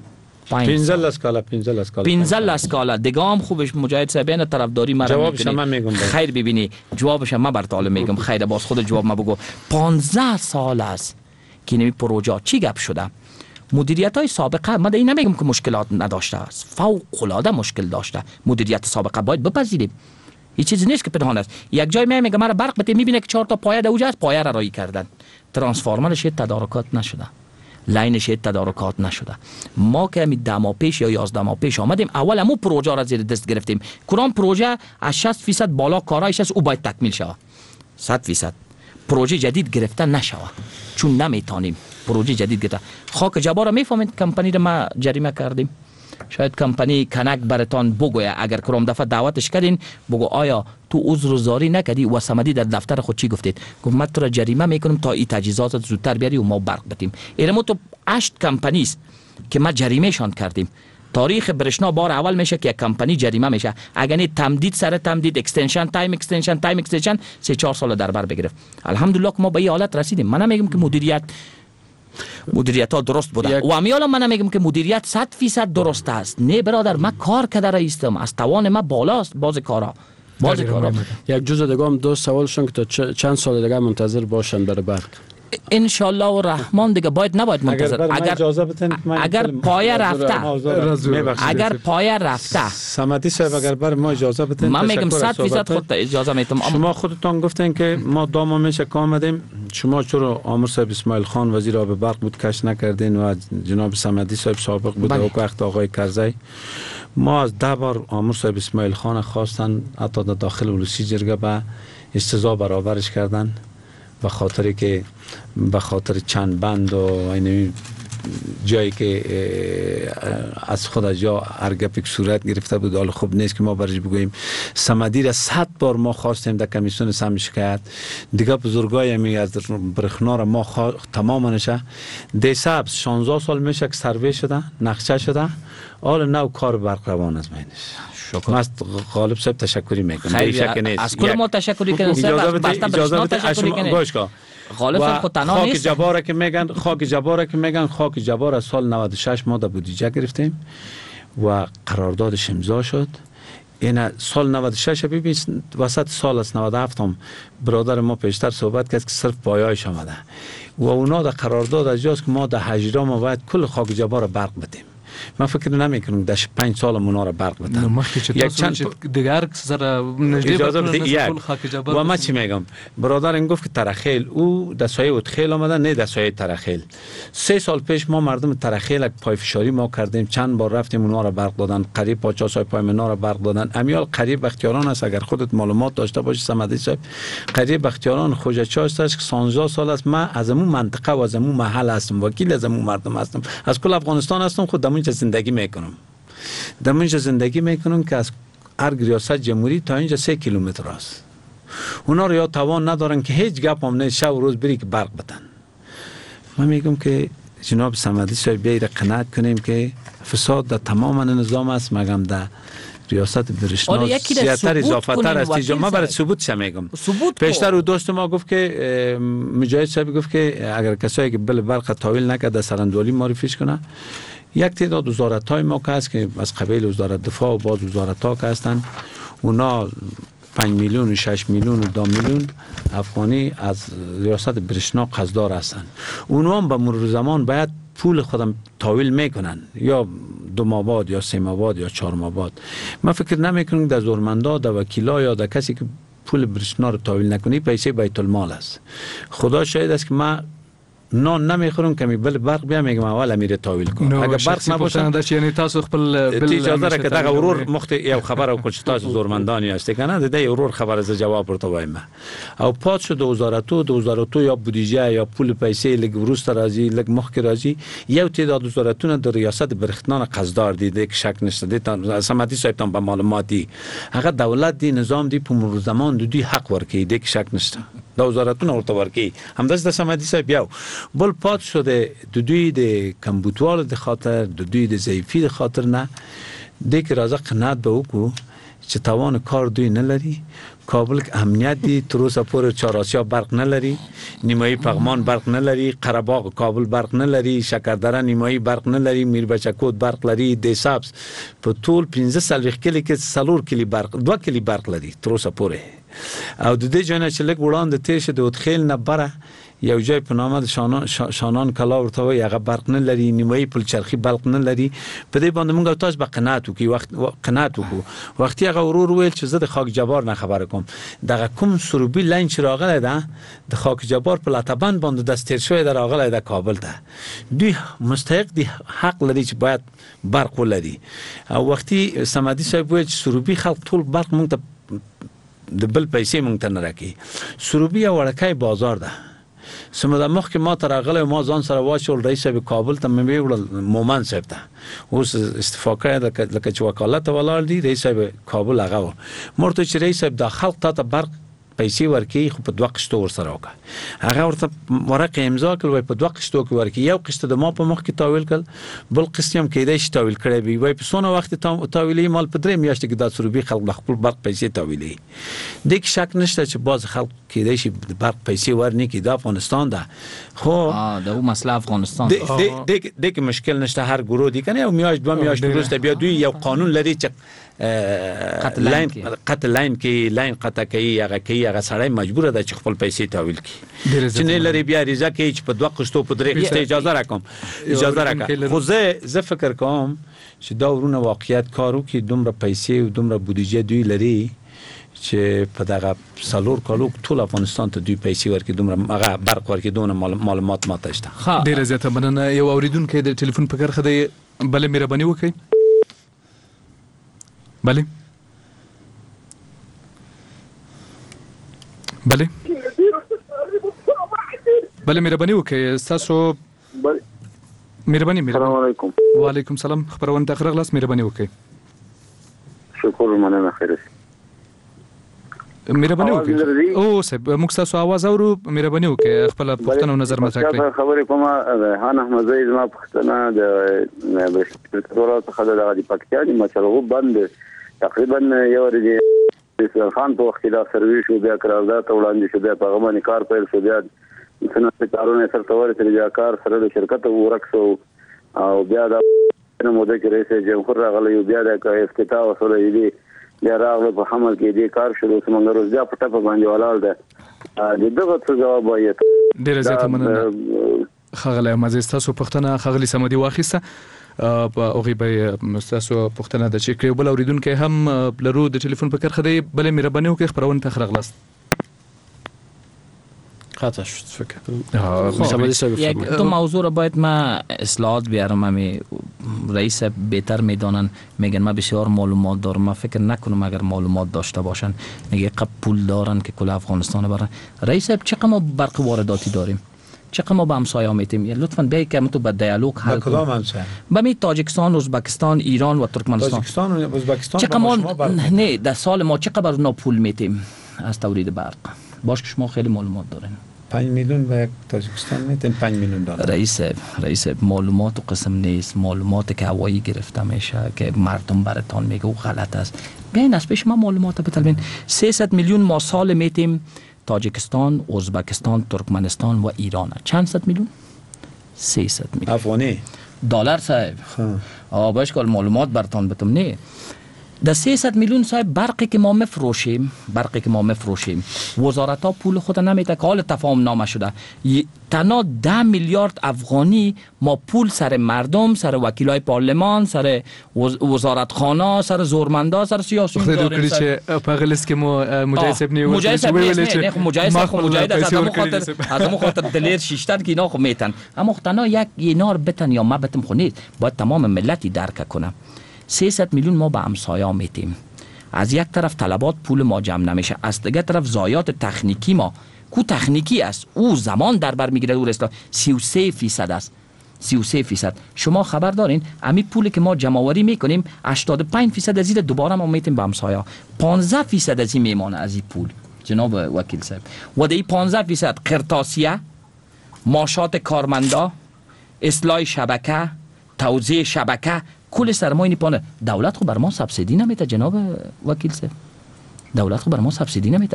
پنځه اسکالا پنځه اسکالا پنځه اسکالا دگام خوبش مجاهد صاحبین طرفداری مرا جوابش من میگم خیر ببینی جوابش من بر تعالی میگم خیر باز خود جواب ما بگو. پانزده سال است که نمی پروژه چی گپ شده. مدیریت های سابقه ما این نمیگم که مشکلات نداشته است، فوق العاده مشکل داشته. مدیریت سابقه باید بپذیریم، هیچ چیزی نیست که پنهان است. یک جای می میگه مرا برق بده میبینه که چهار تا پایه دوجه است، پایه را رایی کردن، ترانسفورمرش تدارکات نشده، لاینش تدارکات نشده. ما که می ده ماه پیش یا یازده ماه پیش آمدیم اول همون پروژه را زیر دست گرفتیم. کدام پروژه از شصت فیصد بالا کارایش است او باید تکمیل شود. صد فیصد پروژه جدید گرفته نشود چون نمیتونیم پروژه جدید گرفته. خاک جبار میفهمید کمپانی را ما جریمه کردیم. شاید کمپانی کنک براتان بگویه اگر کرم دفعه دعوتش کردین بگو آیا تو عذرزاری نکردی و صمدی در دفتر خود چی گفتید؟ گفت ما تو را جریمه میکنیم تا این تجهیزات زودتر بیاری و ما برق بدیم. ایرمو تو هشت کمپانی است که ما جریمه شان کردیم. تاریخ برشنا بار اول میشه که یک کمپانی جریمه میشه اگر نه تمدید سر تمدید اکستنشن تایم اکستنشن تایم اکستنشن سه چهار سال در بر بگیره. الحمدلله که ما به این حالت رسیدیم. من نمیگم که مدیریت مدیریت ها درست بوده و امیالا من نمیگم که مدیریت صد فیصد درست است. نه برادر من کار کرده رئیستم از توان ما بالاست باز کارا باز کارا. یک جزء دیگه هم دو سوالشون که تا چند سال دیگه منتظر باشن برای برق. ان شاء الله و رحمان دیگه باید نباید منتظر. اگر اگر پایه رفته اگر پایه رفته صمدی صاحب اگر بر ما اجازه بدین من میگم صد فیصد خود اجازه میتم. شما خودتون گفتین که ما دو ماه میشه که آمدیم، شما چرا عامر صاحب اسماعیل خان وزیر آب برق بود کش نکردین و جناب صمدی صاحب سابق بود و وقت آقای کرزی. ما از ده بار عامر صاحب اسماعیل خان خواستن حتی در داخل ولسی جرگه به استضاء برابرش کردن به خاطری که به خاطر چند بند و این جایی که از خود جا هر گپی صورت گرفته بود حال خوب نیست که ما برش بگوییم. صمدی را صد بار ما خواستیم در کمیسیون سم شکایت دیگه بزرگای می از برخنا را ما خوا... تمام نشه. دی سبز شانزده سال میشه که سروی شده نقشه شده حال نو کار برق روان از مینش. شکر. غالب صاحب تشکری میکنم. خیلی از کل ما تشکری کنیم. اجازه بده اجازه بده گوش کن. غالب صاحب خود تنها نیست. خاک جباره که میگن خاک جباره که میگن خاک جبار از سال نود و شش ما در بودجه گرفتیم و قراردادش امضا شد. این سال نود و شش ببین وسط سال از نود و هفت هم برادر ما پیشتر صحبت کرد که صرف پایه‌اش آمده و اونا در قرارداد از جاست که ما در هجده ما باید کل خاک جبار برق بدیم. من فکر نمیکنم در پنج سال مونا را برق بدن. یک چند دیگر سر نجدی و ما چی میگم برادر این گفت که ترخیل او در سایه ادخیل آمده نه در سایه ترخیل. سه سال پیش ما مردم ترخیل پای فشاری ما کردیم چند بار رفتیم اونا را برق دادن قریب پنجاه سال پای منا را برق دادن. امیال قریب بختیاران است اگر خودت معلومات داشته باشی صمدی صاحب قریب بختیاران خوجچا است که شانزده سال است من از اون منطقه و از اون محل هستم وکیل از اون مردم هستم از کل افغانستان هستم خود دمون زندگی میکنم در اینجا زندگی میکنم که از هر ریاست جمهوری تا اینجا سه کیلومتر است. اونا رو یا توان ندارن که هیچ گپ هم نه شب و روز بری که برق بدن. من میگم که جناب صمدی صاحب بیاید قناعت کنیم که فساد در تمام نظام است مگم در ریاست برشنا زیادتر اضافه تر است. ما برای ثبوت چه میگم پیشتر او دوست ما گفت که مجاهد صاحب گفت که اگر کسایی که بل برق تاویل نکرده سرندولی معرفیش کنه. یک تعداد وزارت های ما که هست که از قبیل وزارت دفاع و باز وزارت ها که هستن اونا پنج میلیون و شش میلیون و دو میلیون افغانی از ریاست برشنا قصددار هستند. اونها هم به مرور زمان باید پول خودم تحویل میکنن، یا دو ماه بعد یا سه ماه بعد یا چهار ماه بعد. من فکر نمیکنم در زورمندا، در وکیلا یا در کسی که پول برشنا رو تحویل نکنی پیسه بیت المال است. خدا شاهد است که من نان نمیخورم کمی بل برق بیا میگم اول امیر تحویل کن. اگر برق نباشه یعنی تاسو خپل بل اجازه را که دغه ورور مخت یو خبر او کول چې تاسو زورمندانی است کنه د دې ورور خبر از جواب ورته وایم. او پات شو دو هزار و دو دو هزار و دو یا بودجه یا پول پیسې لګ وروست راځي لګ مخک راځي یو تعداد وزارتونه د ریاست برختنان قصددار دي د شک نشته د سماتی صاحب ته په معلوماتي هغه دولت دی نظام دی په مرور زمان د دوی حق ورکړي د شک نشته د وزارتونه ورته ورکړي همداس د سماتی صاحب یو بل پات شده د دوی د کمبوتوال د خاطر د دوی د ضعیفی د خاطر نه د کی راځه قناعت به وکړو چې توان کار دوی نه لري. کابل امنیت دی تر اوسه پورې چهاراسیا برق نه لري، نیمایي پغمان برق نه لري، قره‌باغ کابل برق نه لري، شکردره نیمایي برق نه لري، میربچکوت برق لري، د سبز په ټول پنځه سلويخ کلی کې څلور کلی برق دوه کلی برق لري تر اوسه پورې. او د دې جنه چې لګ وړاندې تیر شه د وتخیل نه بره یو ځای په نامه د شانان شانان کلا ورته وي هغه برق نه لري، نیمایي پل چرخي برق نه لري. په دې باندې موږ تاسو به قناعت وکي وخت قناعت وکړو. وختي هغه ورور ویل چې زه د خاک جبار نه خبره کوم، دغه کوم سروبي لاین چې راغله ده د خاک جبار په لاتبند باندې دستیر شوی در راغله ده کابل ته. دوی مستحق دي حق لري چې باید برق ولري. او وختي سمادي صاحب ویل چې سروبي خلک ټول برق مونږ ته د بل پیسې مونږ ته نه راکړي. سروبي یو وړکای بازار ده. سمدا مخ کې ما تر غلې ما ځان سره واچول رئیس به کابل ته مې ویل مومن صاحب ته اوس استعفا کړی لکه چې وکالت ولاړ دی رئیس به کابل هغه مرته چې رئیس د خلق ته برق پیسې ورکي خو په دوه قشتو ور سره وکړه. هغه ورته ورقه امضا کړ وای په دوه قشتو کې ورکي، یو قشت د ما په مخ کې تاویل کړ، بل قسم هم کېدای شي تاویل کړی وي وای په سونه وخت تاویلې مال په درې میاشتې کې د سروبي خلک د خپل برق پیسې تاویلې. د کې شک نشته چې باز خلک کېدای شي برق پیسې ورني کې د افغانستان ده. خو د مسله افغانستان د د د کې مشکل نشته، هر ګروه دي کنه یو میاش دوه میاش وروسته بیا دوی یو قانون لري چې قتل لاین قتل لاین کې لاین قطع کوي هغه کوي هغه سړی مجبور ده چې خپل پیسې تحویل کړي. چې نه لري بیا ریزه کوي چې په دوه قشتو په درې قشته اجازه راکوم اجازه راکوم. خو زه زه فکر کوم چې دا ورونه واقعیت کارو کې دومره پیسې او دومره بودجه دوی لري چې په دغه سالور کالو ټول افغانستان ته دوی پیسې ورکړي دومره هغه برق ورکړي دونه معلومات ماته شته. ډیره زیاته مننه. یو اوریدونکو د ټلیفون په کرخه دی، بل مهرباني وکړئ. بله بله بله مهرباني وکړئ تاسو. مهرباني السلام علیکم. وعلیکم السلام. خبرونه ته خلاص مهرباني وکړئ. شکر مننه خیر. مهرباني وکړئ. او صاحب موږ تاسو आवाज اورو، مهرباني وکړئ خپل پوښتنه او نظر مطرح کړئ. خبرې کومه هان احمد زید ما پښتنه د بشکره څخه د پاکستاني مچلغو بند تقریبا یو ورځ د خان په وخت دا سرویس او بیا قرارداد وړاندې شو، بیا په غوښنه کار پیل شو، بیا څنګه کارونه سره تور سره بیا کار سره د شرکت ورکسو او بیا د موده کې رئیس جمهور راغلی بیا د افتتاح وسره دی بیا راغله په حمل کې دی کار شروع څنګه روز بیا په ټاپه باندې ولاړ ده. د دغه څه جواب وایي. ډیر زیات مننه. خغله مزه تاسو پښتنه خغلی سمدي واخیسته په اوغي به تاسو پښتنه د چې کړي بل اوریدونکو هم لرو د ټلیفون په کرخه دی، بل مهرباني وکړئ خبرونه ته خرغلاست. قطع شد فکر یک تو موضوع را باید ما اصلاحات بیارم. همی رئیس بهتر میدانن، میگن ما بسیار معلومات دارم، ما فکر نکنم اگر معلومات داشته باشن میگه قب پول دارن که کل افغانستان برن. رئیس چقدر ما برق وارداتی داریم، چقدر ما با همسایه‌ها میتیم، لطفاً بیاید که ما تو با دیالوگ حل کنیم. کدام همسایه؟ با می تاجیکستان، ازبکستان، ایران و ترکمنستان. تاجیکستان و ازبکستان چقدر ما نه در سال ما چقدر اونا پول میتیم از تولید برق؟ باش که شما خیلی معلومات دارین. پنج میلیون به تاجیکستان میتین پنج میلیون دلار. رئیس رئیس معلومات و قسم نیست، معلوماتی که هوایی گرفته میشه که مردم براتون میگه او غلط است. بیاین از پیش ما معلومات بطلبین. سیصد میلیون ما سال میتیم تاجیکستان، ازبکستان، ترکمنستان و ایران. چند صد میلیون؟ سیصد میلیون افغانی دلار صاحب. آه باش کل معلومات براتون بتم نه. در سیصد میلیون صاحب برقی که ما مفروشیم برقی که ما مفروشیم وزارت ها پول خود نمیده که حال تفاهم نامه شده تنها ده میلیارد افغانی ما پول سر مردم سر وکیلای پارلمان سر وزارت خانه سر زورمندا سر سیاسیون داریم سر پاگلیس که ما مجاهد نیو مجاهد نه خو مجاهد خو مجاهد از همون خاطر از همون خاطر دلیر شیشتن که اینا خو میتن اما تنها یک اینار بتن یا ما بتم خو نیست باید تمام ملتی درک کنه سیصد میلیون ما به همسایا میتیم از یک طرف طلبات پول ما جمع نمیشه از دیگه طرف ضایعات تکنیکی ما کو تکنیکی است او زمان در بر میگیره او رسلا سی و سه فیصد است سی و سه فیصد شما خبر دارین امی پولی که ما جمع آوری میکنیم هشتاد و پنج فیصد از این دوباره ما میتیم به همسایا پانزده فیصد از این میمانه از این پول جناب وکیل صاحب و دی پانزده فیصد قرطاسیه ماشات کارمندا اصلاح شبکه توزیع شبکه کل سرمایه نیپانه دولت خو بر ما سبسیدی نمیده جناب وکیل صاحب دولت خو بر ما سبسیدی نمیده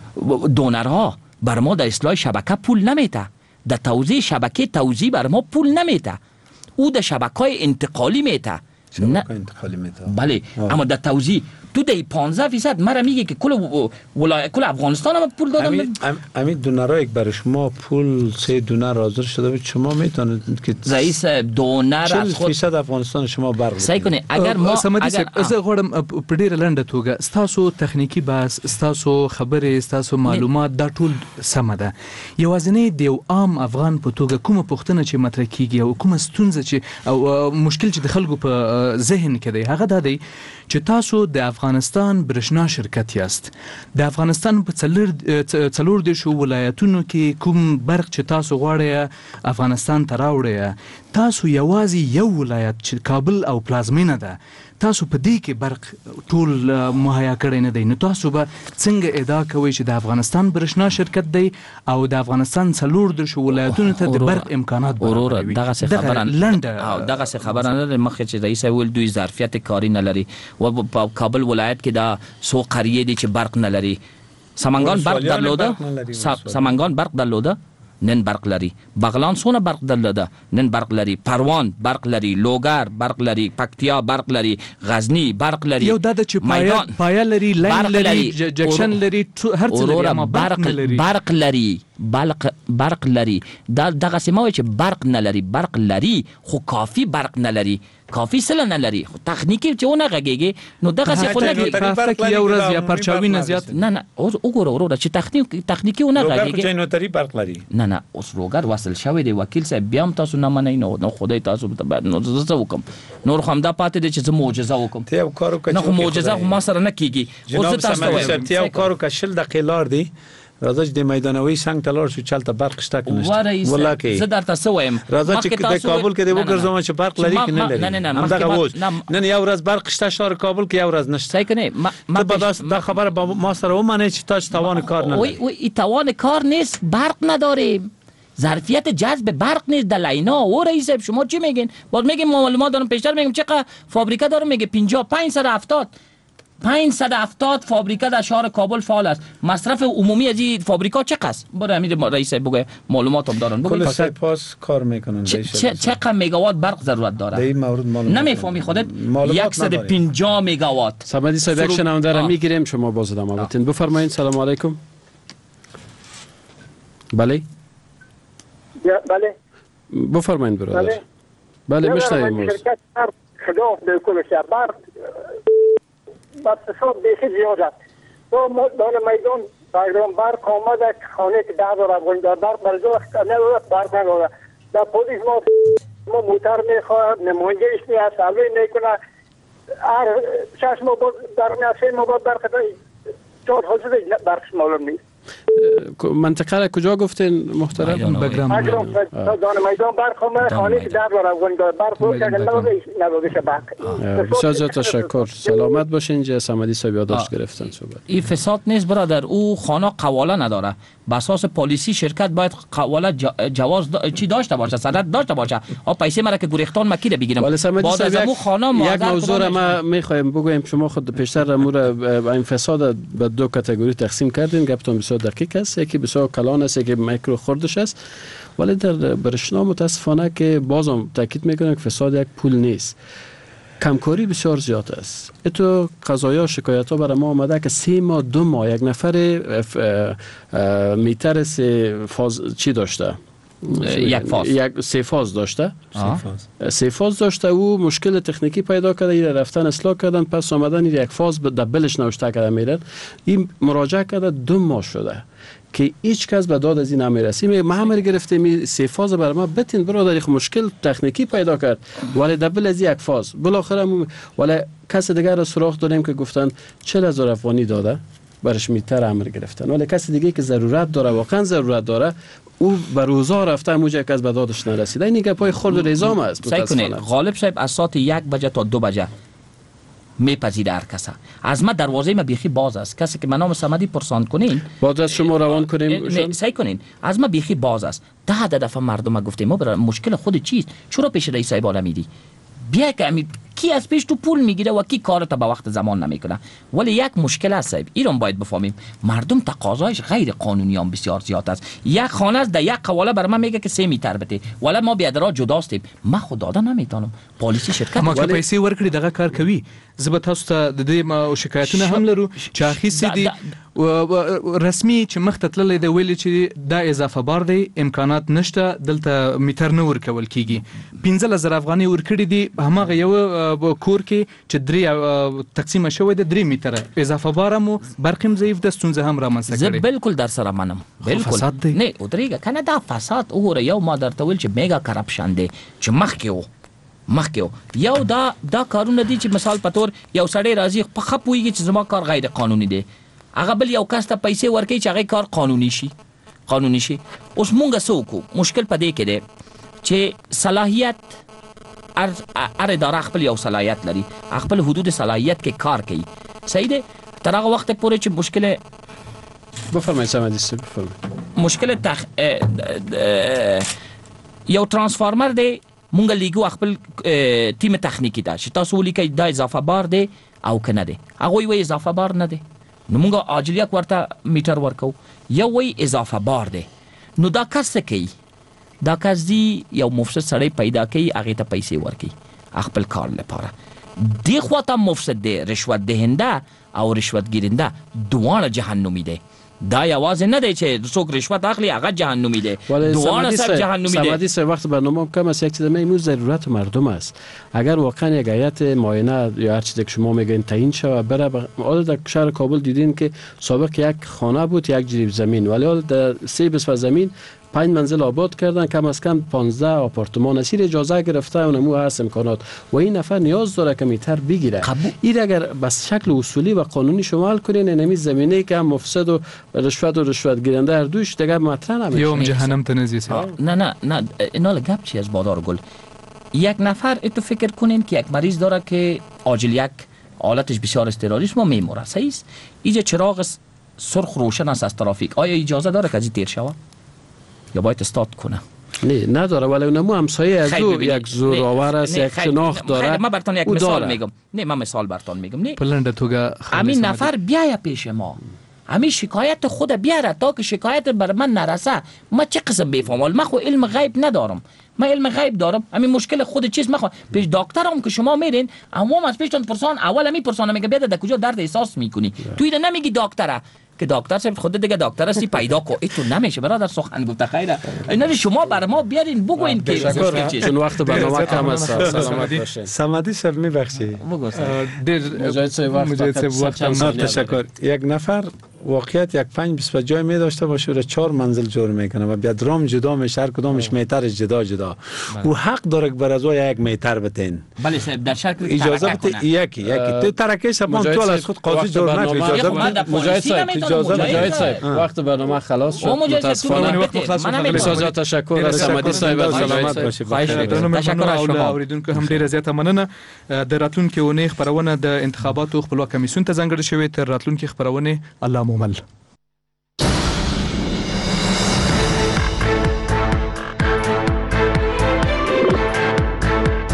دونرها بر ما در اصلاح شبکه پول نمیده در توزیع شبکه توزیع بر ما پول نمیده او در شبکه انتقالی میده شبکه انتقالی میده بله آه. اما در توزیع تو در پانزده فیصد مرا میگه که کل ولایت کل افغانستان هم پول دادن امید امید دونرها یک برای شما پول سه دونر حاضر شده بود شما میتونید که رئیس دونر از خود فیصد افغانستان شما برق سعی کنه اگر ما اگر از غوړم په ډیره لنډه توګه ستاسو تخنیکی بحث ستاسو خبرې ستاسو معلومات دا ټول سم ده یوازینی د یو عام افغان په توګه کومه پوښتنه چې مطرح کیږي او کومه ستونزه چې او مشکل چې د خلکو په ذهن کې دی هغه دا دی چې تاسو د افغانستان برښنا شرکت یاست د افغانستان په څلور څلور دیرشو ولایتونو کې کوم برق چې تاسو غواړئ افغانستان ته راوړئ تاسو یوازې یو ولایت چې کابل او پلازمینه ده تاسو په دې کې برق ټول مهیا کړی نه دی نو تاسو به څنګه ادعا کوئ چې د افغانستان برښنا شرکت دی او د افغانستان څلور دیرشو ولایتونو ته د برق امکانات برابروي دغه څه خبره لنډه دغه څه خبره نه ده مخکې چې رئیس ویل دوی ظرفیت کاری نه لري و په کابل ولایت کې دا سو قریه دي چې برق نه لري سمنگان برق درلوده سمنگان برق درلوده نن برق لري بغلان سونه برق درلوده نن برق لري پروان برق لري لوګر برق لري پکتیا برق لري غزنی برق لري یو د چې پایا پایا لري لاین لري جکشن لري هر څه لري اما برق لري برق لري برق برق لري دا دغه سیمه چې برق نه لري برق لري خو کافی برق نه لري کافی سره نه لري خو تخنیکی چې ونه غږیږي نو دغه څه خو نه دی هفته کې یو ورځ یا پرچاوي نه زیات نه نه اوس وګوره وروره چې تخنیک تخنیکی ونه غږیږي نو تری برق لري نه نه اوس روګر وصل شوی دی وکیل صاحب بیا هم تاسو نه منئ نو نو خدای تاسو ته بعد نو زه وکم نور خو هم دا پاتې دی چې زه معجزه وکم ته یو کارو کوي نه خو معجزه ما سره نه کیږي اوس تاسو ته یو کارو کشل د قیلار دی راځي د میدانوي څنګه تلور شو چلته برق شته کنه والله کې زه درته سویم راځي چې د کابل کې د وګرځم چې برق لري کې نه لري نه همدغه وځ نن یو ورځ برق شته شهر کابل کې یو ورځ نشته صحیح کنه ما دا خبر ما سره ومنه چې تاسو توان کار نه وای وای توان کار نیست برق نداریم ظرفیت جذب برق نیست در لینا و رئیس شما چی میگین باز میگیم معلومات دارم پیشتر میگم چقدر فابریکه دارم میگه پنجاه پنجصد هفتاد پانصد و هفتاد فابریکه در شهر کابل فعال است مصرف عمومی از این فابریکا چقدر است برای امیر رئیس بگه معلوماتم دارن کل سپاس کار میکنن چقدر مگاوات برق ضرورت داره در این مورد معلومات نمیفهمی خودت صد و پنجاه مگاوات صمدی صاحب یک شنونده را میگیریم شما باز ادامه بدین بفرمایید سلام علیکم بله بله بفرمایید برادر بله میشنویم شرکت خلاف به کل شهر با فساد بیخی زیاد است تو دان میدان بایران برق آمده خانه که ده دار افغانی دار برق برزو وقت نه وقت برق نداره در پولیس ما ما موتر میخواه نمانجهش نیست سلوی میکنه هر شش ما بود برق نیست سه ما بود برق چهار حاضر برقش معلوم نیست منطقه را کجا گفتین محترم؟ بگرام دان میدان برق آمده خانه که ده دار افغانی دار برق بود که نبودش برق بسیار زیاد تشکر سلامت باشین اینجا صمدی صاحب یادداشت گرفتن صحبت این فساد نیست برادر او خانه قواله نداره به اساس پالیسی شرکت باید قواله جواز دا... چی داشته باشه سند داشته باشه آ پیسه مرا که گریختان مکی بگیرم بعد از اون خانه یک موضوع ما میخوایم بگویم شما خود پیشتر امور این فساد به دو کاتگوری تقسیم کردین گفتم بسیار دقیق است یکی بسیار کلان است یکی میکرو خردش است ولی در برشنا متاسفانه که بازم تاکید میکنم که فساد یک پول نیست کمکاری بسیار زیاد است. تو قضایا شکایت ها برای ما آمده که سه ماه دو ماه یک نفر میتر سه فاز چی داشته، یک فاز یک سه فاز داشته سه فاز داشته او مشکل تکنیکی پیدا کرده، این رفتن اصلاح کردن، پس آمدن یک فاز به دبلش نوشته کرده میرد، این مراجعه کرده دو ماه شده که هیچ کس به داد از این نمیرسه. می ما هم گرفته می سه فاز برای ما بتین برادر خو مشکل تکنیکی پیدا کرد ولی دبل از یک فاز بالاخره ولی کس دیگر را سراغ داریم که گفتن چهل هزار افغانی داده برش میتر امر گرفتن، ولی کسی دیگه که ضرورت داره واقعا ضرورت داره او به روزا رفته موجه که از به دادش نرسیده. این که پای خورد نظام است. سعی کنید غالب صاحب از ساعت یک بجه تا دو بجه میپذیره هر کسا. از ما دروازه ما بیخی باز است، کسی که منام صمدی پرسان کنین باز از شما روان کنیم سعی کنین از ما بیخی باز است. ده ده دفعه مردم گفتیم ما برای مشکل خود چیست، چرا پیش رئیس صاحب بالا میدی؟ بیا که امی کی از پیش تو پول میگیره و کی کارت به وقت زمان نمیکنه. ولی یک مشکل است صاحب، ایران باید بفهمیم مردم تقاضایش غیر قانونی هم بسیار زیاد است. یک خانه است در یک قواله بر من میگه که سه میتر بده ولی ما بیادرا جداستیم، ما خود داده نمیتونم پالیسی شرکت ما که پیسې ورکړي دغه کار کوي. زه به تاسو ته د دې ما شکایتونه هم لرو چې اخیستي دي رسمي چې مخ ته تللی دی ویلي چې دا اضافه بار دی، امکانات نشته، دلته میټر نه ورکول کیږي. پنځه زره افغانۍ ورکړي دي هماغه یو کور کې چې درې تقسیم شوی دی درې میټره اضافه بار مو برقیم ضعیف د ستونزه هم رامنځته کړي. زه بالکل در سره منم بالکل نه ودرېږه کنه دا فساد وګوره. یو ما درته ویل چې میگا کرپشن دی چې مخکې و مخکې یو دا دا کارونه دي چې مثال په تور یو سړی راځي په خپويږي چې زما کار غیر قانوني دی، هغه بل یو کس ته پیسې ورکړي چې هغه کار قانوني شي قانوني شي. اوس مونږه څوک مشکل پدې کې دی چې صلاحیت ار ار اداره خپل یو صلاحیت لري، خپل حدود صلاحیت کې کار کوي. صحیح دی تر هغه وخت پورې چې مشکل بفرمایئ سمدي سي بفرمایئ مشکل تخ یو ترانسفارمر دی مونږ لیګو خپل تیم تخنیکی دا چې تاسو ولیکئ دا اضافه بار دی او کنه دی، هغه وی اضافه بار نه دی نو مونږ عاجلیک ورته میټر ورکو، یو وی اضافه بار دی. نو دا کس کوي دا کس دی یو مفسد سړی پیدا کوي هغه ته پیسې ورکي خپل کار لپاره. دی خواته مفسد دی، رشوت دهنده او رشوت گیرنده دوانه جهنمی دی. دا یوازې نه دی چې څوک رشوت اخلي هغه جهنمی دی، دوانه سب جهنمی دی. سمدی سه وقت برنامه کم است یک چیز میمون ضرورت مردم است. اگر واقعا یک هیئت معاینه یا هر چیزی که شما میگین تعیین شود بره، حالا در شهر کابل دیدین که سابق یک خانه بود یک جریب زمین ولی حالا در سه بسوه زمین پنج منزل آباد کردن، کم از کم پانزده آپارتمان اسیر اجازه گرفته اونمو هست امکانات و این نفر نیاز داره که میتر بگیره. این اگر بس شکل اصولی و قانونی شما حل کنین اینمی زمینه که هم مفسد و رشوت و رشوت گیرنده هر دوش دیگه مطرح نمیشه. یوم جهنم تنزیس. نه نه نه اینا گپ چی از بادار گل. یک نفر اتو فکر کنین که یک مریض داره که عاجل یک حالتش بسیار استرالیست ما میموره صحیح است. اینجا چراغ سرخ روشن است از ترافیک، آیا اجازه داره که از تیر شود یا باید استاد کنه؟ نه نداره ولی اونمو همسایه از او یک زورآور است، یک شناخت داره. ما براتون یک مثال میگم. نه من مثال براتون میگم. نه پلنده توگه همین نفر بیاید پیش ما، همین شکایت خود بیاره تا که شکایت بر من نرسه ما چه قسم بفهمم؟ من خو علم غیب ندارم، من علم غیب دارم. همین مشکل خود چیز ما خو پیش دکترم که شما میرین عموم از پیشتون پرسان اول می پرسان میگه بیاد در کجا درد احساس میکنی، تو اینا نمیگی دکتره که دکتر صاحب خود دیگه دکتر هستی پیدا کو، ایتو نمیشه برادر سخن گفته خیره. اینا شما بر ما بیارین بگوین که مشکل چیه. چون وقت برنامه کم است. سلامت باشین. سمدی صاحب میبخشی. دیر مجاهد صاحب وقت تشکر. یک نفر واقعیت یک پنج بیست جای می داشته باشه و چهار منزل جور میکنه و بیا درام جدا میشه، هر کدامش میترش جدا جدا و حق داره که بر از یک میتر بتین. بله صاحب در شرط اجازه بده یکی یکی تو ترکه شبان تو از خود قاضی جور نکنه. اجازه بده مجاهد صاحب اجازه مجاهد صاحب وقت برنامه خلاص شد. متاسفانه بسیار تشکر از سمدی صاحب. سلامت باشید. تشکر از شما. اوریدونکو هم ډیره زیاته مننه. د راتلونکو ونې خبرونه د انتخاباتو خپلواک کمیسیون ته ځانګړې شوې. تر راتلونکو خبرونه الله مومل.